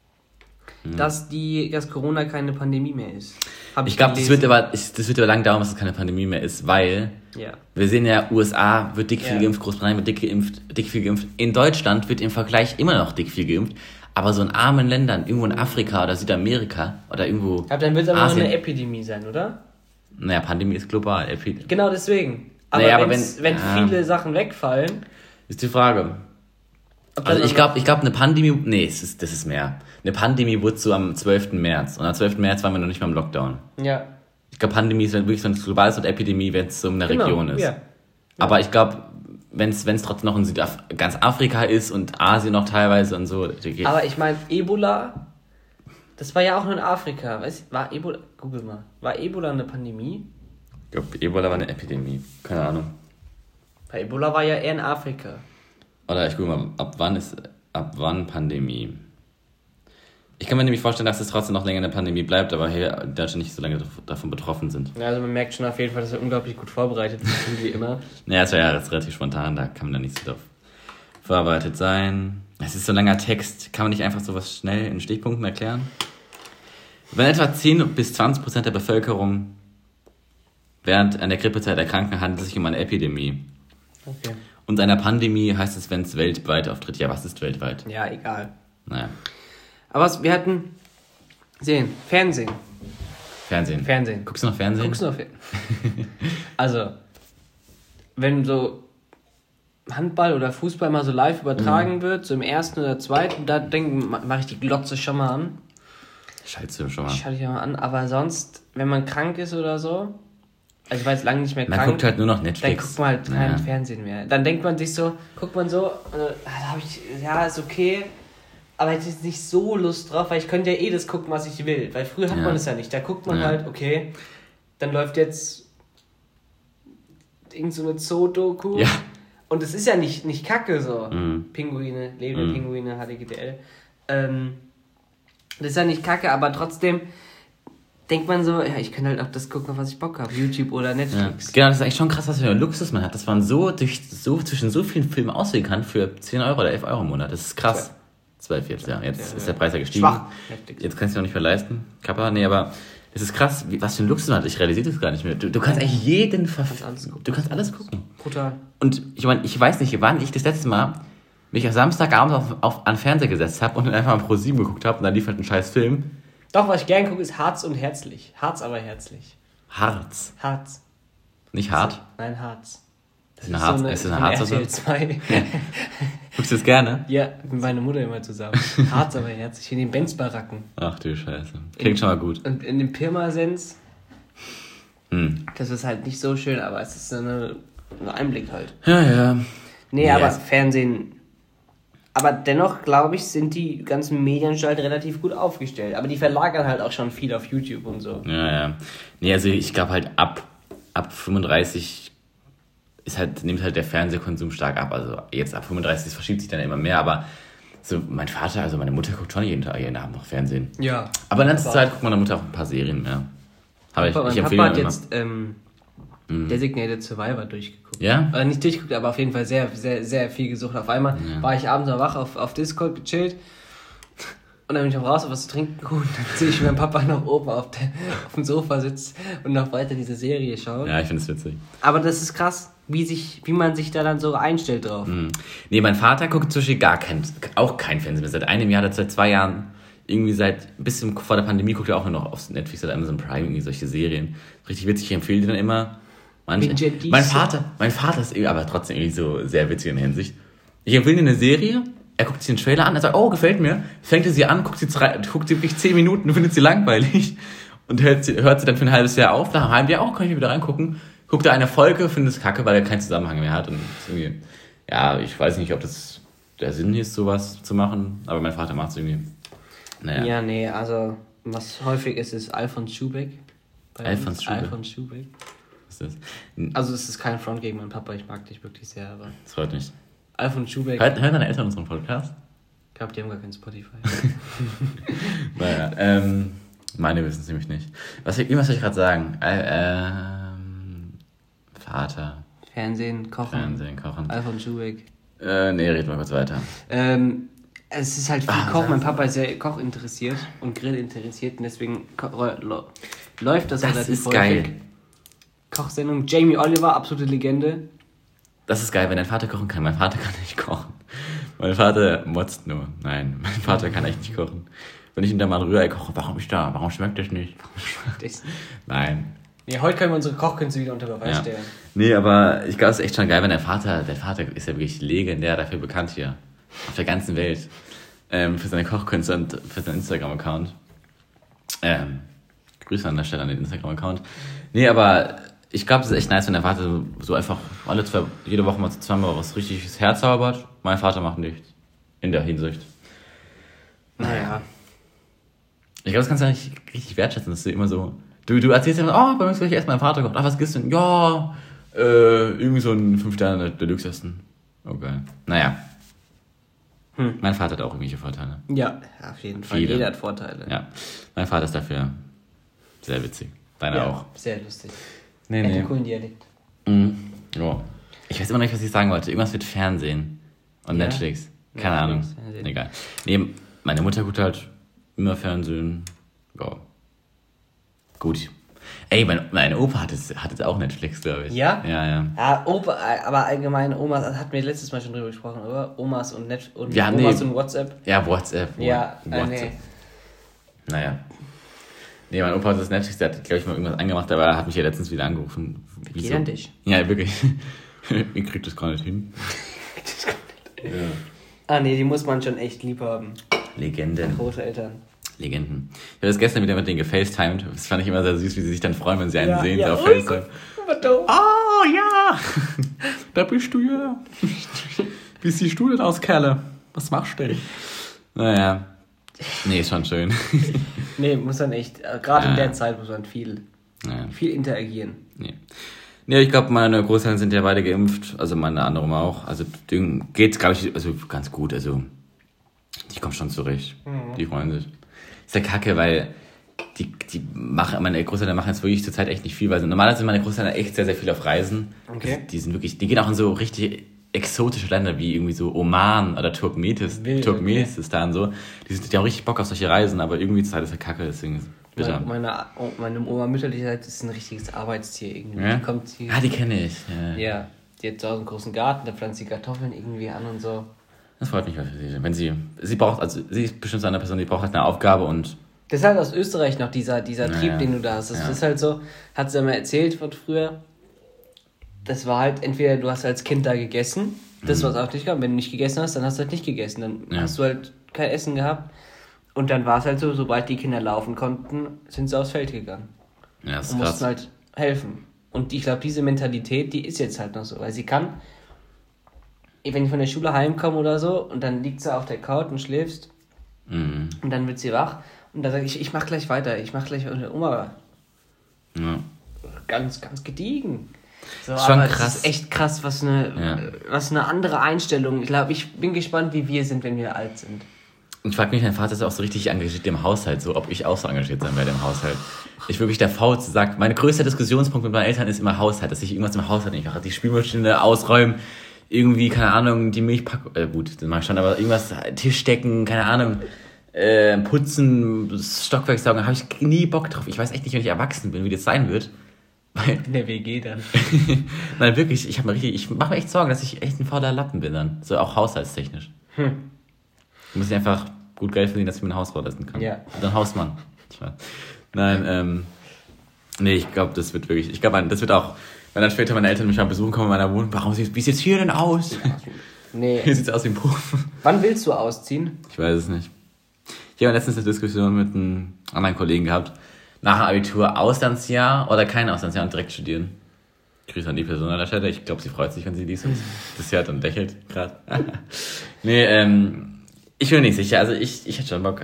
dass, die, dass Corona keine Pandemie mehr ist. Hab Ich glaube, das gelesen. wird aber, ich, das wird aber lang dauern, dass es keine Pandemie mehr ist, weil Ja. wir sehen ja, U S A wird dick viel Ja. geimpft, Großbritannien wird dick geimpft, dick viel geimpft. In Deutschland wird im Vergleich immer noch dick viel geimpft. Aber so in armen Ländern, irgendwo in Afrika oder Südamerika oder irgendwo Ich glaube, dann wird es aber nur Asien. eine Epidemie sein, oder? Naja, Pandemie ist global. Epi- Genau deswegen. Aber, Naja, aber wenn's- wenn- wenn ja. viele Sachen wegfallen, Ist die Frage. ob Also dann ich glaube, ich glaube, eine Pandemie, nee, es ist, das ist mehr. Eine Pandemie wurde so am zwölften März. Und am zwölften März waren wir noch nicht mal im Lockdown. ja. Ich glaube, Pandemie ist wirklich so ein globales und Epidemie, wenn es so in der Genau, Region ist. ja. Aber ich glaube, wenn es trotzdem noch in Südaf ganz Afrika ist und Asien noch teilweise und so. die- Aber ich meine, Ebola, das war ja auch nur in Afrika. Weißt, war Ebola, google mal, war Ebola eine Pandemie? Ich glaube, Ebola war eine Epidemie. Keine Ahnung. Weil Ebola war ja eher in Afrika. Oder ich gucke mal, ab wann ist, ab wann Pandemie? Ich kann mir nämlich vorstellen, dass es trotzdem noch länger eine Pandemie bleibt, aber hier in Deutschland nicht so lange davon betroffen sind. Ja, also man merkt schon auf jeden Fall, dass wir unglaublich gut vorbereitet sind, wie immer. Naja, es war ja jetzt relativ spontan, da kann man dann nicht so drauf vorbereitet sein. Es ist so ein langer Text, kann man nicht einfach sowas schnell in Stichpunkten erklären? Wenn etwa zehn bis zwanzig Prozent der Bevölkerung während einer Grippezeit erkranken, handelt es sich um eine Epidemie. Okay. Und einer Pandemie heißt es, wenn es weltweit auftritt. Ja, was ist weltweit? Ja, egal. Naja, Aber was, wir hatten sehen, Fernsehen. Fernsehen. Fernsehen. Guckst du noch Fernsehen? Guckst du noch Fernsehen? Also, wenn so, Handball oder Fußball mal so live übertragen Mhm. wird, so im ersten oder zweiten, da mache ich die Glotze schon mal an. Schaltest du schon mal. Schalte ich ja mal an, aber sonst, wenn man krank ist oder so, also ich war jetzt lange nicht mehr Man krank, guckt halt nur noch dann Netflix. guckt man halt kein Ja. Fernsehen mehr. Dann denkt man sich so, guckt man so, und dann, ah, da habe ich, ja, ist okay, aber jetzt ist nicht so Lust drauf, weil ich könnte ja eh das gucken, was ich will. Weil früher hat Ja. man das ja nicht. Da guckt man Ja. halt, okay, dann läuft jetzt irgend so eine Zoo-Doku. Ja. Und es ist ja nicht, nicht kacke so. Mhm. Pinguine, lebende Mhm. Pinguine, H D G D L. Ähm, das ist ja nicht kacke, aber trotzdem denkt man so, ja, ich kann halt auch das gucken, auf was ich Bock habe. YouTube oder Ja. Netflix. Genau, das ist eigentlich schon krass, was für ein Luxus man hat, dass man so, durch, so zwischen so vielen Filmen auswählen kann für zehn Euro oder elf Euro im Monat. Das ist krass. zwölf jetzt, ja. Jetzt Ja, ist ja. der Preis ja gestiegen. Schwach. Netflix. Jetzt kannst du noch nicht mehr leisten. Kappa, nee, aber es ist krass, wie, was für ein Luxus man hat. Ich realisiere das gar nicht mehr. Du, du kannst eigentlich jeden Ver kannst alles gucken. Du kannst alles gucken. Brutal. Und ich meine, ich weiß nicht, wann ich das letzte Mal mich auf Samstagabend auf, auf, an den Fernseher gesetzt habe und dann einfach mal Pro sieben geguckt habe und dann lief halt ein scheiß Film. Doch, was ich gern gucke, ist Harz und Herzlich. Harz, aber herzlich. Harz. Harz. Nicht hart. Nein, Harz. Das Ist eine Harz- ist das eine von Harz- R T L zwei. Guckst du das gerne? Ja, mit meiner Mutter immer zusammen. Harz, aber herzlich. In den Benz-Baracken. Ach du Scheiße. Klingt schon mal gut. Und in dem Pirmasens, Hm. das ist halt nicht so schön, aber es ist so eine, ein Einblick halt. Ja, ja. Nee, Ja, aber es- Fernsehen. Aber dennoch, glaube ich, sind die ganzen Medienanstalten relativ gut aufgestellt. Aber die verlagern halt auch schon viel auf YouTube und so. Ja, ja. Nee, also ich glaube halt ab, ab fünfunddreißig ist halt, nimmt halt der Fernsehkonsum stark ab. Also jetzt ab fünfunddreißig, das verschiebt sich dann immer mehr, aber so mein Vater, also meine Mutter guckt schon jeden Tag, jeden Abend noch Fernsehen. Ja. Aber in letzter Aber- Zeit guckt meine Mutter auch ein paar Serien mehr. Aber ich, Papa, ich mein empfehle Papa hat immer. jetzt ähm, Designated Survivor durchgeguckt. Ja? Oder nicht durchgeguckt, aber auf jeden Fall sehr, sehr, sehr viel gesucht. Auf einmal Ja. war ich abends mal wach auf, auf Discord gechillt und dann bin ich auch raus, auf was zu trinken geholt. Dann sehe ich, wie mein Papa noch oben auf, der, auf dem Sofa sitzt und noch weiter diese Serie schaut. Ja, ich finde es witzig. Aber das ist krass, wie, sich, wie man sich da dann so einstellt drauf. Mhm. Nee, mein Vater guckt zum Beispiel gar kein, auch kein Fernsehen mehr. Seit einem Jahr, seit zwei Jahren, irgendwie seit ein bisschen vor der Pandemie guckt er auch nur noch auf Netflix oder Amazon Prime irgendwie solche Serien. Richtig witzig, ich empfehle die dann immer. Manche, Mit Jet Li. mein Vater, mein Vater ist irgendwie, aber trotzdem irgendwie so sehr witzig in der Hinsicht. Ich empfehle dir eine Serie, er guckt sich den Trailer an, er sagt, oh, gefällt mir, fängt er sie an, guckt sie, drei, guckt sie wirklich zehn Minuten und findet sie langweilig und hört sie, hört sie dann für ein halbes Jahr auf, nach einem halben Jahr, oh, kann ich wieder reingucken, guckt er eine Folge, findet es kacke, weil er keinen Zusammenhang mehr hat und ist irgendwie, ja, ich weiß nicht, ob das der Sinn ist, sowas zu machen, aber mein Vater macht es irgendwie, naja. Ja, nee, also was häufig ist, ist Alfons Schubeck. Bei Alfons uns. Schubeck. Alfons Schubeck. Was ist Also es ist kein Front gegen meinen Papa, ich mag dich wirklich sehr, aber das? Das freut mich. Alfons Schubeck, Hört, hört deine Eltern unseren Podcast? ich glaube, die haben gar kein Spotify. Naja, ähm, meine wissen es nämlich nicht. Was, irgendwas soll ich gerade sagen? Äh, ähm, Vater, Fernsehen, Kochen, Fernsehen, Kochen. Alfons Schubeck. Äh, nee, red mal kurz weiter. Ähm, es ist halt viel Ah, Koch. sag- Mein Papa ist sehr Koch interessiert und Grill interessiert und deswegen ko- lo- läuft das, Das relativ ist häufig. geil. Kochsendung. Jamie Oliver, absolute Legende. Das ist geil, wenn dein Vater kochen kann. Mein Vater kann nicht kochen. Mein Vater motzt nur. Nein, mein Vater kann echt nicht kochen. Wenn ich ihm da mal ein Rührei koche, warum ich da? Warum schmeckt das nicht? Das- Nein. Nee, heute können wir unsere Kochkünste wieder unter Beweis Ja. stellen. Nee, aber ich glaube, es ist echt schon geil, wenn der Vater, der Vater ist ja wirklich legendär dafür bekannt hier. Auf der ganzen Welt. Ähm, für seine Kochkünste und für seinen Instagram-Account. Ähm, Grüße an der Stelle an den Instagram-Account. Nee, aber ich glaube, es ist echt nice, wenn der Vater so, so einfach alle zwei, jede Woche mal zweimal was richtiges herzaubert. Mein Vater macht nichts. In der Hinsicht. Naja. Ich glaube, das kannst du eigentlich richtig wertschätzen, dass du immer so. Du, du erzählst immer, oh, bei mir ist gleich erst mein Vater kocht. Ach, was gibt's denn? Ja, äh, irgendwie so ein fünf Sterne Deluxe-Essen. Oh, geil. Naja. Hm. Mein Vater hat auch irgendwelche Vorteile. Ja, auf jeden Fall. Viele. Jeder hat Vorteile. Ja. Mein Vater ist dafür sehr witzig. Deiner Ja, auch. sehr lustig. Nee, Er hat nee. einen coolen Dialekt. Mhm. Ja. Ich weiß immer noch nicht, was ich sagen wollte. Irgendwas mit Fernsehen und Ja. Netflix. Keine Netflix, Ahnung. Fernsehen. Egal. Nee, meine Mutter guckt halt immer Fernsehen. Ja. Gut. Ey, mein, mein Opa hat jetzt, hat jetzt auch Netflix, glaube ich. Ja? Ja, ja. Ja, Opa, aber allgemein Omas, das hatten wir letztes Mal schon drüber gesprochen, oder? Omas und, Net und Ja, nee. Omas und WhatsApp. Ja, WhatsApp. Ja, äh, WhatsApp. nee. Naja. Nee, mein Opa hat das Netflix, der hat, glaube ich, mal irgendwas angemacht, aber er hat mich ja letztens wieder angerufen. Geht an dich. Ja, wirklich. Ich krieg das gar nicht hin. Ja. Ah nee, die muss man schon echt lieb haben. Legenden. Großeltern. Legenden. Ich habe das gestern wieder mit denen gefacetimed. Das fand ich immer sehr süß, wie sie sich dann freuen, wenn sie einen Ja, sehen, ja. so auf FaceTime. Oh, Oh ja, da bist du ja. Wie siehst du denn aus, Kerle? Was machst du denn? Naja, nee, ist schon schön. nee, muss man echt, gerade Ja. in der Zeit muss man viel, Ja. viel interagieren. Nee. Nee, ich glaube, meine Großeltern sind ja beide geimpft, also meine anderen auch. Also denen geht's, glaube ich, also ganz gut. Also die kommen schon zurecht. Mhm. Die freuen sich. Ist ja kacke, weil die, die machen, meine Großeltern machen jetzt wirklich zurzeit echt nicht viel, weil normalerweise sind meine Großeltern echt sehr, sehr viel auf Reisen. Okay. Also die sind wirklich, die gehen auch in so richtig exotische Länder wie irgendwie so Oman oder Turkmenis, Wild, Turkmenistan so. Die, sind, die haben richtig Bock auf solche Reisen, aber irgendwie zur Zeit ist ja kacke, deswegen ist es bitter. Meine, meine Oma mütterlicherseits ist ein richtiges Arbeitstier irgendwie. Ja? Die kommt hier, Ah, die kenne ich. Ja. ja, die hat zu Hause einen großen Garten, da pflanzt sie Kartoffeln irgendwie an und so. Das freut mich, für sie. Wenn sie, sie braucht, also sie ist bestimmt so eine Person, die braucht halt eine Aufgabe und Das ist halt aus Österreich noch dieser, dieser Ja, Trieb, ja. den du da hast. Das Ja. ist halt so, hat sie ja mal erzählt von früher. Das war halt, entweder du hast als Kind da gegessen, das was auch nicht gab. Wenn du nicht gegessen hast, dann hast du halt nicht gegessen. Dann Ja. hast du halt kein Essen gehabt. Und dann war es halt so, sobald die Kinder laufen konnten, sind sie aufs Feld gegangen. ja, das ist Und mussten krass. halt helfen. Und ich glaube, diese Mentalität, die ist jetzt halt noch so. Weil sie kann, wenn ich von der Schule heimkomme oder so, und dann liegt sie auf der Couch und schläfst, Mhm. und dann wird sie wach. Und dann sage ich, ich mach gleich weiter, ich mach gleich mit der Oma. Ja. Ganz, ganz gediegen. So, Schon aber krass. Das ist echt krass, was eine, Ja. was eine andere Einstellung. Ich glaube, ich bin gespannt, wie wir sind, wenn wir alt sind. Und ich frage mich, mein Vater ist auch so richtig engagiert im Haushalt, so ob ich auch so engagiert sein werde im Haushalt. Ich wirklich der Faulste sagt, mein größter Diskussionspunkt mit meinen Eltern ist immer Haushalt, dass ich irgendwas im Haushalt nicht mache. Die Spülmaschine ausräumen, irgendwie, keine Ahnung, die Milchpackung, äh, gut, das mache ich schon, aber irgendwas, Tisch decken, keine Ahnung, äh, putzen, Stockwerk saugen, habe ich nie Bock drauf. Ich weiß echt nicht, wenn ich erwachsen bin, wie das sein wird. Weil, In der W G dann. nein, wirklich, ich habe mir richtig, ich mache mir echt Sorgen, dass ich echt ein fauler Lappen bin dann. So auch haushaltstechnisch. Hm. Du musst einfach gut Geld verdienen, dass ich mir ein Haus leisten kann. Ja. Und dann Hausmann. Ich weiß. Nein, ähm, nee, ich glaube, das wird wirklich, ich glaube, das wird auch, wenn dann später meine Eltern mich mal besuchen kommen in meiner Wohnung, warum sieht, wie sieht's hier denn aus? Nee. Hier sieht's aus wie ein Puff. Wann willst du ausziehen? Ich weiß es nicht. Ich habe letztens eine Diskussion mit einem anderen Kollegen gehabt. Nach dem Abitur Auslandsjahr oder kein Auslandsjahr und direkt studieren. Grüße an die Person an der Stelle. Ich glaube, sie freut sich, wenn sie dies das hört und lächelt gerade. Nee, ähm, ich bin nicht sicher. Also ich, ich hätte schon Bock.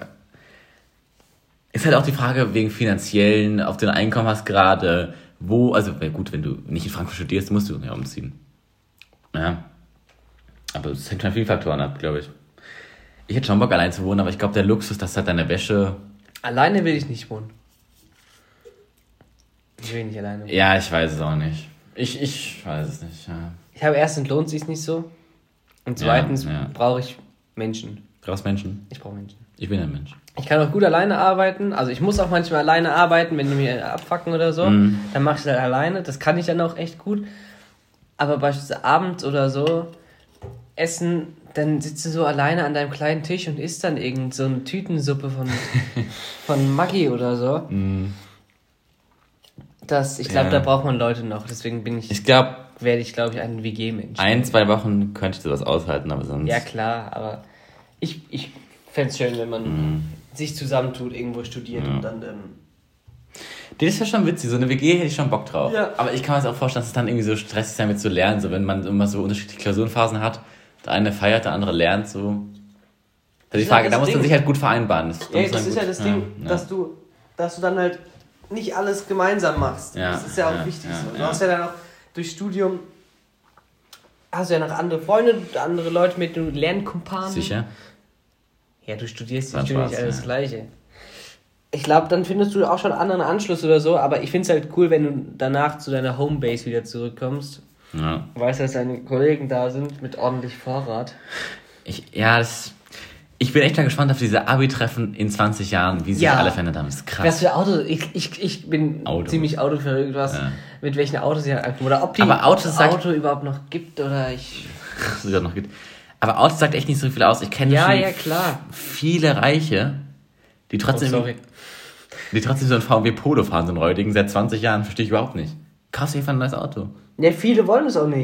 Ist halt auch die Frage wegen finanziellen, auf den Einkommen hast gerade, wo, also gut, wenn du nicht in Frankfurt studierst, musst du ja umziehen. Ja. Aber es hängt von vielen Faktoren ab, glaube ich. Ich hätte schon Bock, allein zu wohnen, aber ich glaube, der Luxus, dass halt deine Wäsche... Alleine will ich nicht wohnen. Ich will nicht alleine wohnen. Ja, ich weiß es auch nicht. Ich, ich weiß es nicht, ja. Ich habe erstens lohnt sich nicht so. Und zweitens Ja, ja. brauche ich Menschen. Brauchst Menschen? Ich brauche Menschen. Ich bin ein Mensch. Ich kann auch gut alleine arbeiten. Also ich muss auch manchmal alleine arbeiten, wenn die mir abfacken oder so. Mhm. Dann mache ich das alleine. Das kann ich dann auch echt gut. Aber beispielsweise abends oder so essen, dann sitzt du so alleine an deinem kleinen Tisch und isst dann irgend so eine Tütensuppe von, von Maggi oder so. Mhm. Das, ich glaube, Ja. da braucht man Leute noch. Deswegen bin ich, Ich glaube, werde ich, glaube ich, ein W G-Mensch. ein, zwei Wochen könnte ich sowas aushalten, aber sonst... Ja, klar, aber ich, ich fände es schön, wenn man Mhm. sich zusammentut, irgendwo studiert Ja. und dann. Ähm, Das ist ja schon witzig, so eine W G hätte ich schon Bock drauf. Ja. Aber ich kann mir das auch vorstellen, dass es dann irgendwie so stressig sein wird zu lernen, so wenn man immer so unterschiedliche Klausurenphasen hat. Der eine feiert, der andere lernt, so. Das ist die ist Frage, halt da das muss man Ding. sich halt gut vereinbaren. Das, da ja, muss man das ist gut, ja das Ding, ja. dass du, dass du dann halt nicht alles gemeinsam machst. Ja, Das ist ja auch ja, wichtig. ja, so. Du ja. hast ja dann auch durch Studium hast du ja noch andere Freunde, andere Leute, mit denen du Lernkumpanen. Sicher? Ja, du studierst War ja nicht Spaß, alles ja. Gleiche. Ich glaube, dann findest du auch schon einen anderen Anschluss oder so, aber ich finde es halt cool, wenn du danach zu deiner Homebase wieder zurückkommst. Ja. Weißt, dass deine Kollegen da sind mit ordentlich Vorrat. Ich, ja, das, ich bin echt mal gespannt auf diese Abi-Treffen in zwanzig Jahren, wie sich Ja. alle verändert haben. Das ist krass. Was für Auto? Ich, ich, ich bin Auto. ziemlich autoverrückt, was, Ja. mit welchen Autos sie halt ankommen. Oder ob die Aber Autos das sagt- Auto überhaupt noch gibt oder ich. Was es noch gibt. Aber Autos sagt echt nicht so viel aus. Ich kenne Ja, schon ja, klar. viele Reiche, die trotzdem, Oh, sorry. die trotzdem so ein V W Polo fahren, so ein Reutigen, seit zwanzig Jahren. Verstehe ich überhaupt nicht. Kaufst du einfach ein neues Auto. Ja, viele wollen es auch nicht.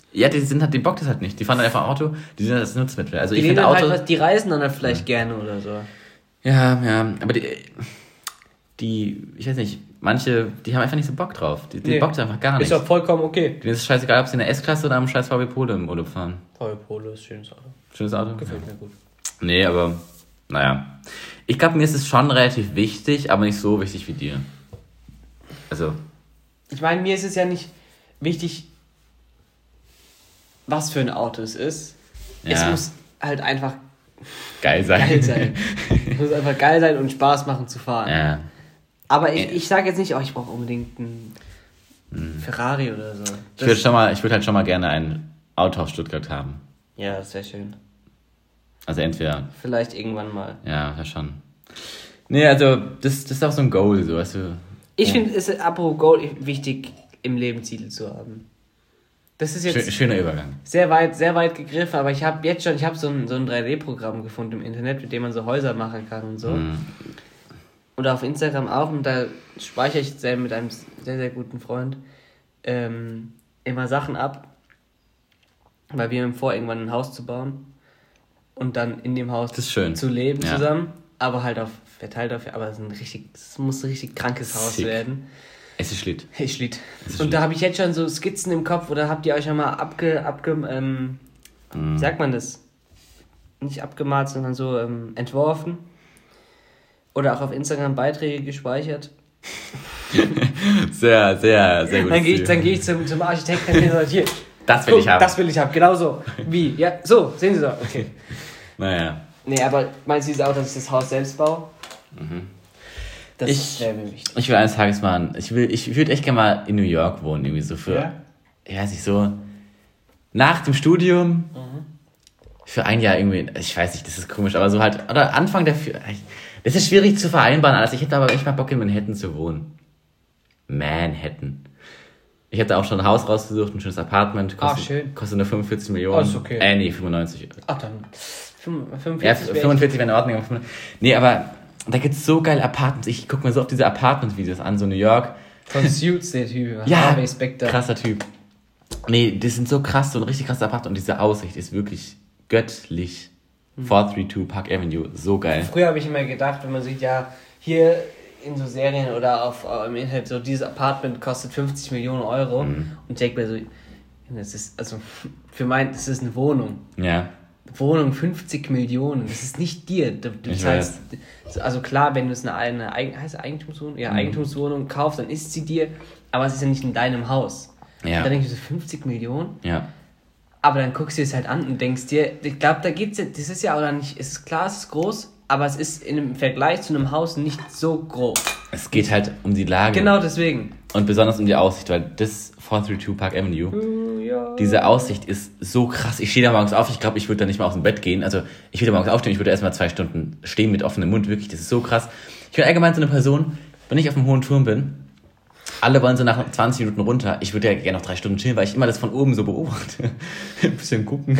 Ja, die sind halt, die bockt das halt nicht. Die fahren einfach Auto, die sind halt das Nutzmittel. Also Die, ich finde halt Auto... halt, die reisen dann halt vielleicht gerne oder so. Ja, ja, aber die, die, ich weiß nicht, manche, die haben einfach nicht so Bock drauf. Die, die Nee. bockt einfach gar nicht. Ist doch vollkommen okay. Denen ist es scheißegal, ob sie in der S-Klasse oder am scheiß V W Polo im Urlaub fahren. V W Polo ist ein schönes Auto. Schönes Auto? Gefällt mir gut. Nee, aber, naja. Ich glaube, mir ist es schon relativ wichtig, aber nicht so wichtig wie dir. Also... Ich meine, mir ist es ja nicht wichtig, was für ein Auto es ist. Ja. Es muss halt einfach Geil sein. geil sein. Es muss einfach geil sein und Spaß machen zu fahren. Ja. Aber ich, ich sage jetzt nicht, oh, ich brauche unbedingt einen hm. Ferrari oder so. Das Ich würde schon mal, ich würde halt schon mal gerne ein Auto aus Stuttgart haben. Ja, das wäre schön. Also entweder... Vielleicht irgendwann mal. Ja, ja schon. Nee, also das, das ist auch so ein Goal, so, weißt du. Ich finde es apropos Goal wichtig, im Leben Ziele zu haben. Das ist jetzt Schön, schöner Übergang. sehr weit, sehr weit gegriffen, aber ich habe jetzt schon, ich habe so ein, so ein drei D-Programm gefunden im Internet, mit dem man so Häuser machen kann und so. Mhm. Oder auf Instagram auch, und da speichere ich sehr mit einem sehr, sehr guten Freund ähm, immer Sachen ab, weil wir haben vor, irgendwann ein Haus zu bauen und dann in dem Haus Das ist schön. zu leben Ja. zusammen, aber halt auf verteilt auf, aber es ist ein richtig, es muss ein richtig krankes Haus Sick. werden. Es ist Schlitt. Ich schlitt. Es ist Und Schlitt. da habe ich jetzt schon so Skizzen im Kopf, oder habt ihr euch schon mal abge, abge ähm, Mhm. wie sagt man das? Nicht abgemalt, sondern so ähm, entworfen. Oder auch auf Instagram Beiträge gespeichert. Sehr, sehr, sehr gut. Dann gehe ich, dann geh ich zum, zum Architekten und sage, hier, Das will guck, ich haben. das will ich haben, genau so. Wie? Ja, so, sehen Sie doch. Okay. Naja. Nee, aber meinst du auch, dass ich das Haus selbst baue? Mhm. Das Ich- wäre mir wichtig. Ich will eines Tages mal, ich will, ich würde echt gerne mal in New York wohnen, irgendwie so für, Ja? ich weiß nicht, so, nach dem Studium, für ein Jahr irgendwie, ich weiß nicht, das ist komisch, aber so halt, oder Anfang der, das ist schwierig zu vereinbaren, alles. Ich hätte aber echt mal Bock, in Manhattan zu wohnen. Manhattan. Ich hätte auch schon ein Haus rausgesucht, ein schönes Apartment, kostet, Ah, schön. kostet nur fünfundvierzig Millionen. Oh, ist okay. Äh, nee, fünfundneunzig. Ach, dann fünfundvierzig. Ja, wär ich- fünfundvierzig wäre in Ordnung. aber fünfundneunzig Nee, aber da gibt's so geile Apartments. Ich gucke mir so oft diese Apartment-Videos an, so New York. Von Suits, der Typ. Ja, Harvey Specter. krasser Typ. Nee, die sind so krass, so ein richtig krasser Apartment. Und diese Aussicht ist wirklich göttlich. vier drei zwei Park Avenue, so geil. Früher habe ich immer gedacht, wenn man sieht, ja, hier in so Serien oder auf, äh, im Internet, so dieses Apartment kostet fünfzig Millionen Euro. Mhm. Und ich denke mir so, das ist, also für mein, das ist eine Wohnung. Ja, Wohnung fünfzig Millionen, das ist nicht dir. Du, du Ich zahlst, also klar, wenn du es eine, eine Eigen- heißt es Eigentumswohnung, ja, Mhm. Eigentumswohnung kaufst, dann ist sie dir, aber es ist ja nicht in deinem Haus. Ja. Und da denke ich so, fünfzig Millionen? ja. Aber dann guckst du es halt an und denkst dir, ich glaube, da geht's ja, das ist ja auch nicht, es ist klar, es ist groß, aber es ist in einem Vergleich zu einem Haus nicht so groß. Es geht halt um die Lage. Genau deswegen. Und besonders um die Aussicht, weil das vier drei zwei Park Avenue, Ja. diese Aussicht ist so krass. Ich stehe da morgens auf, ich glaube, ich würde da nicht mal aus dem Bett gehen. Also ich würde morgens aufstehen, ich würde erstmal zwei Stunden stehen mit offenem Mund. Wirklich, das ist so krass. Ich bin allgemein so eine Person, wenn ich auf einem hohen Turm bin, alle wollen so nach zwanzig Minuten runter. Ich würde ja gerne noch drei Stunden chillen, weil ich immer das von oben so beobachte. Ein bisschen gucken.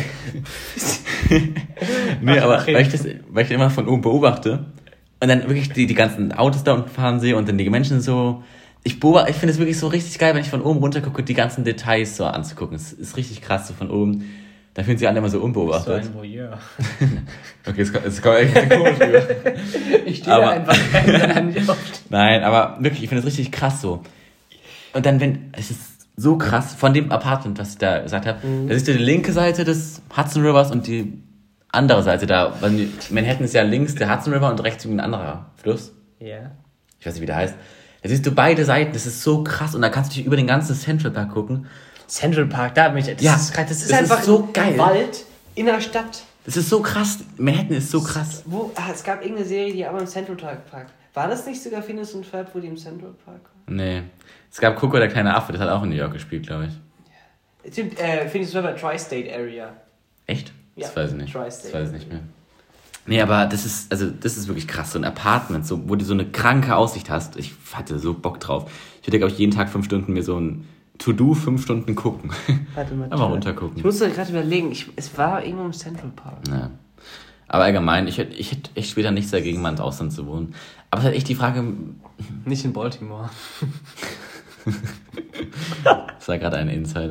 Nee, aber weil ich das, weil ich immer von oben beobachte und dann wirklich die, die ganzen Autos da unten fahren sehe und dann die Menschen so. Ich beobachte, ich finde es wirklich so richtig geil, wenn ich von oben runter gucke, die ganzen Details so anzugucken. Es ist richtig krass, so von oben. Da fühlen sich alle immer so So unbeobachtet. ein Voyeur. Okay, es kommt, es kommt echt ein bisschen komisch rüber. Ich stehe da Aber- einfach nicht auf. Nein, aber wirklich, ich finde es richtig krass so. Und dann, wenn, es ist so krass, von dem Apartment, was ich da gesagt habe, da siehst du die linke Seite des Hudson Rivers und die andere Seite da. Weil die- Manhattan ist ja links der Hudson River und rechts ein anderer Fluss. Ja. Ich weiß nicht, wie der heißt. Da siehst du beide Seiten, das ist so krass. Und da kannst du dich über den ganzen Central Park gucken. Central Park, da bin ich. Das Ja, ist, das ist das einfach ist so ein geil. Wald in der Stadt. Das ist so krass. Manhattan ist so krass. Wo, ah, es gab irgendeine Serie, die aber im Central Park. War das nicht sogar Phineas und Ferb, wo die im Central Park waren? Nee. Es gab Coco, der kleine Affe, das hat auch in New York gespielt, glaube ich. Stimmt, äh, Phineas und Ferb, Tri-State Area. Echt? Das Ja, weiß ich nicht. Tri-State. Das weiß ich nicht mehr. Nee, aber das ist, also, das ist wirklich krass. So ein Apartment, so, wo du so eine kranke Aussicht hast. Ich hatte so Bock drauf. Ich würde, glaube ich, jeden Tag fünf Stunden mir so ein To-Do fünf Stunden gucken. Warte mal. Einfach runtergucken. Ich muss doch gerade überlegen, ich, es war irgendwo im Central Park. Ja. Aber allgemein, ich hätte, ich hätte echt später nichts dagegen, mal ins Ausland zu wohnen. Aber es ist halt echt die Frage, Nicht in Baltimore. das war gerade ein Insider.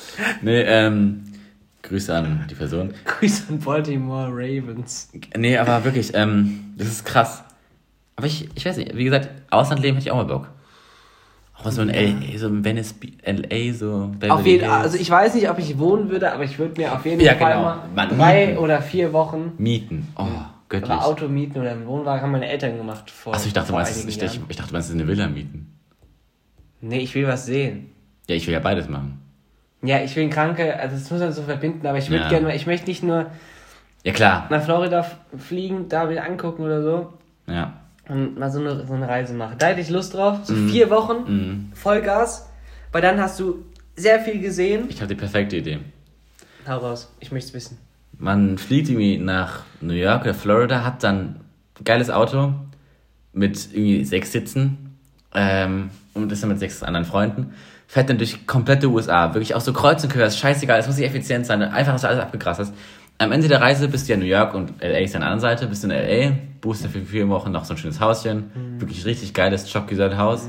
Nee, ähm, Grüße an die Person. Grüße an Baltimore Ravens. Nee, aber wirklich, ähm, das ist krass. Aber ich, ich weiß nicht, wie gesagt, Auslandleben hätte ich auch mal Bock. Auch so in L A, so in Venice, L A, so Beverly Auf jeden, Hills. also ich weiß nicht, ob ich wohnen würde, aber ich würde mir auf jeden Ja, Fall genau. mal Man- drei mieten. oder vier Wochen Mieten. Oh, göttlich. oder Auto mieten oder einen Wohnwagen haben meine Eltern gemacht vor. Achso, ich dachte, du vor meinst, einigen ich, ich, Jahren. ich dachte, du meinst eine Villa mieten. Nee, ich will was sehen. Ja, ich will ja beides machen. Ja, ich will einen Kranke, also das muss man so verbinden, aber ich würde Ja. gerne, ich möchte nicht nur Ja, klar. nach Florida f- fliegen, da wieder angucken oder so Ja. und mal so eine, so eine Reise machen. Da hätte ich Lust drauf, so Mhm. vier Wochen, Mhm. Vollgas, weil dann hast du sehr viel gesehen. Ich habe die perfekte Idee. Hau raus, ich möchte es wissen. Man fliegt irgendwie nach New York oder Florida, hat dann ein geiles Auto mit irgendwie sechs Sitzen ähm, und ist dann mit sechs anderen Freunden. Fährt dann durch komplette U S A. Wirklich auch so kreuz und quer, ist scheißegal, es muss nicht effizient sein. Einfach, dass du alles abgegrast hast. Am Ende der Reise bist du ja in New York und L A ist an der anderen Seite. Bist du in L A, buchst dir für vier Wochen noch so ein schönes Hauschen. Mhm. Wirklich richtig geiles Chocguizad-Haus.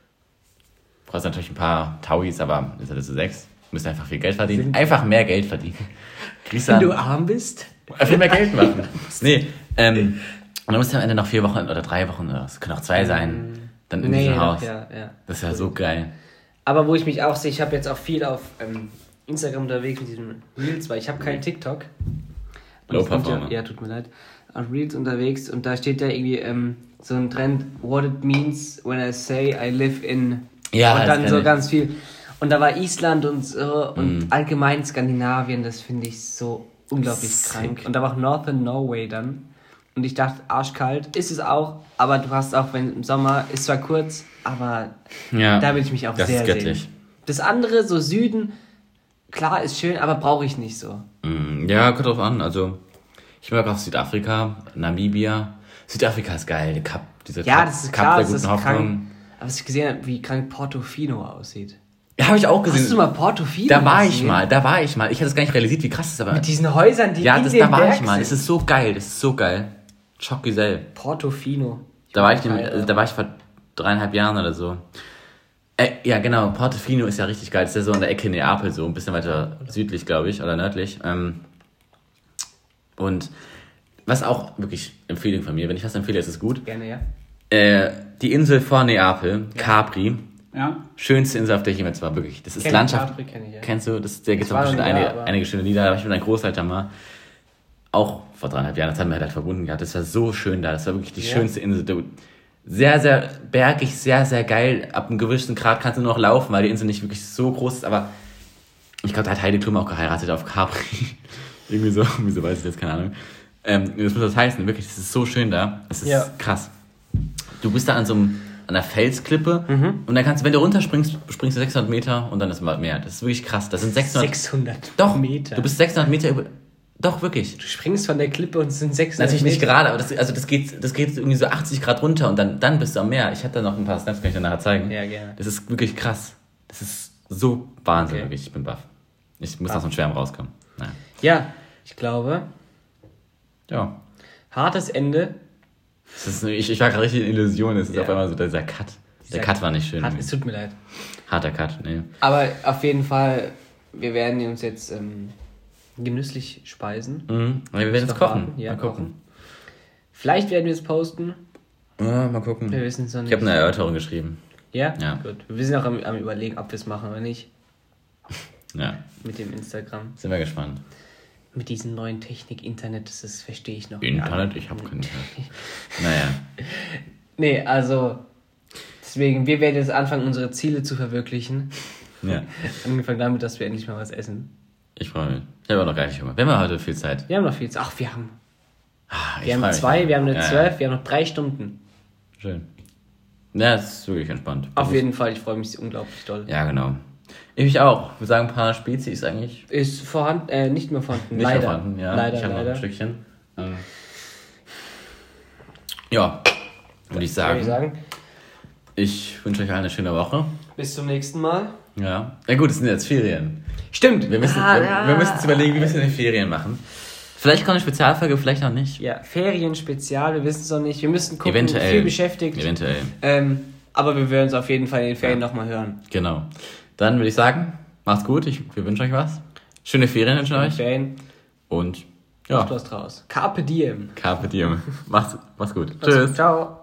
Brauchst natürlich ein paar Tauis, aber ist halt so sechs. Du musst einfach viel Geld verdienen. Sind- Einfach mehr Geld verdienen. Kriegst Wenn dann du arm bist, viel mehr Geld machen. Nee, ähm, und dann musst du am Ende noch vier Wochen oder drei Wochen, oder es können auch zwei sein, dann in nee, diesem doch, Haus. ja, ja. Das ist ja so geil. Aber wo ich mich auch sehe, ich habe jetzt auch viel auf ähm, Instagram unterwegs mit diesen Reels, weil ich habe keinen TikTok. Und Low das kommt Performer. Ja, ja, tut mir leid. Auf Reels unterwegs und da steht ja irgendwie ähm, so ein Trend, what it means when I say I live in. Ja, und das dann kenn so ich. ganz viel. Und da war Island und so und Mhm. allgemein Skandinavien, das finde ich so unglaublich Sick. krank. Und da war auch Northern Norway dann. Und ich dachte, arschkalt ist es auch, aber du hast auch, wenn im Sommer, ist zwar kurz, aber Ja, da will ich mich auch das sehr ist göttlich. sehen. Das andere, so Süden, klar, ist schön, aber brauche ich nicht so. Mm, Ja, kommt drauf an. Also, ich mag auch Südafrika, Namibia. Südafrika ist geil, der Cup, dieser Ja, Cup, das ist Cup klar, der das ist guten krank. Hoffnung. Aber was ich gesehen habe, wie krank Portofino aussieht. Ja, habe ich auch gesehen. Hast du mal Portofino da war ich gesehen? mal, da war ich mal. Ich hatte es gar nicht realisiert, wie krass das ist, aber. Mit diesen Häusern, die ja, in das, dem da war Berg ich mal. sind. Es ist so geil, das ist so geil. Chocguizad. Portofino. Da war ich, bin nämlich- geil, da war ich vor dreieinhalb Jahren oder so. Äh, ja, genau, Portofino ist ja richtig geil. Das ist ja so in der Ecke Neapel, so ein bisschen weiter südlich, glaube ich, oder nördlich. Ähm, und was auch wirklich Empfehlung von mir, wenn ich was empfehle, ist es gut. Gerne, ja. Äh, die Insel vor Neapel, Capri, Ja. schönste Insel, auf der ich jemals war, wirklich. Das ist Kenn ich, Landschaft. Capri kenn ich, ja. Kennst du? Das, der gibt Ich es war bestimmt noch nie da, einige, aber- einige schöne Lieder. Da war ich mit meinem Großeltern mal. Auch vor dreieinhalb Jahren, das haben wir halt verbunden gehabt. Das war so schön da. Das war wirklich die Ja. schönste Insel. Du- Sehr, sehr bergig, sehr, sehr geil. Ab einem gewissen Grad kannst du nur noch laufen, weil die Insel nicht wirklich so groß ist. Aber ich glaube, da hat Heidi Klum auch geheiratet auf Capri. Irgendwie so. Wieso weiß ich jetzt, keine Ahnung. Ähm, das muss das heißen. Wirklich, das ist so schön da. Das ist Ja. krass. Du bist da an so einem, an einer Felsklippe Mhm. und dann kannst du, wenn du runterspringst, springst du sechshundert Meter und dann ist mal mehr. Das ist wirklich krass. Das sind sechshundert. sechshundert Doch, Meter. du bist sechshundert Meter über. Doch, wirklich. Du springst von der Klippe und es sind sechshundert Natürlich nicht Meter. gerade, aber das, also das, geht, das geht irgendwie so achtzig Grad runter und dann, dann bist du am Meer. Ich habe da noch ein paar Snaps, kann ich dir nachher zeigen. Ja, gerne. Das ist wirklich krass. Das ist so Wahnsinn, Okay. wirklich. Ich bin baff. Ich muss aus dem Schwärmen rauskommen. Naja. Ja, ich glaube, Ja. hartes Ende. Das ist, ich, ich war gerade richtig in Illusion. Es ist Ja. auf einmal so dieser Cut. Der Dieser Cut war nicht schön. Hart, es tut mir leid. Harter Cut, nee. Aber auf jeden Fall, wir werden uns jetzt ähm, genüsslich speisen. Mhm. Aber wir werden jetzt Noch kochen. warten. Ja, mal gucken. kochen. Vielleicht werden wir es posten. Ja, mal gucken. Wir wissen es noch nicht. Ich habe eine Erörterung geschrieben. Ja? Ja. Gut. Wir sind auch am, am überlegen, ob wir es machen oder nicht. Ja, Mit dem Instagram. sind wir gespannt. Mit diesem neuen Technik, Internet, das ist, verstehe ich noch Internet? nicht. Ich habe kein Internet. Naja. Nee, also deswegen, wir werden jetzt anfangen, unsere Ziele zu verwirklichen. Ja. Angefangen damit, dass wir endlich mal was essen. Ich freue mich. Ich habe auch noch gar nicht Hunger. Wir haben heute viel Zeit. Wir haben noch viel Zeit. Ach, wir haben, Ah, ich wir freu haben mich. zwei, wir haben eine Ja, zwölf, wir haben noch drei Stunden. Ja. Schön. Ja, es ist wirklich entspannt. Auf Das jeden Fall, ich freue mich unglaublich doll. ist, Ja, genau. Ich mich auch. Wir sagen ein paar Spezies eigentlich. Ist vorhanden, äh, nicht mehr vorhanden. Nicht leider. vorhanden, ja. Leider, ich habe noch leider. ein Stückchen. Ähm. Ja, würde ich Soll sagen. ich sagen? Ich wünsche euch allen eine schöne Woche. Bis zum nächsten Mal. Ja. Ja gut, es sind jetzt Ferien. Stimmt. Wir müssen, Ah, wir, ja. wir müssen uns überlegen, wie wir es in den Ferien machen. Vielleicht kommt eine Spezialfolge, vielleicht auch nicht. Ja, Ferien-Spezial, wir wissen es noch nicht. Wir müssen gucken, Eventuell. viel beschäftigt. Eventuell. Ähm, aber wir werden uns auf jeden Fall in den Ferien Ja. nochmal hören. Genau. Dann würde ich sagen, Macht's gut, ich, wir wünschen euch was. Schöne Ferien wünschen euch. Fan. Und ja, Macht was draus. Carpe diem. Carpe diem. Macht's, macht's gut. Also, Tschüss. ciao.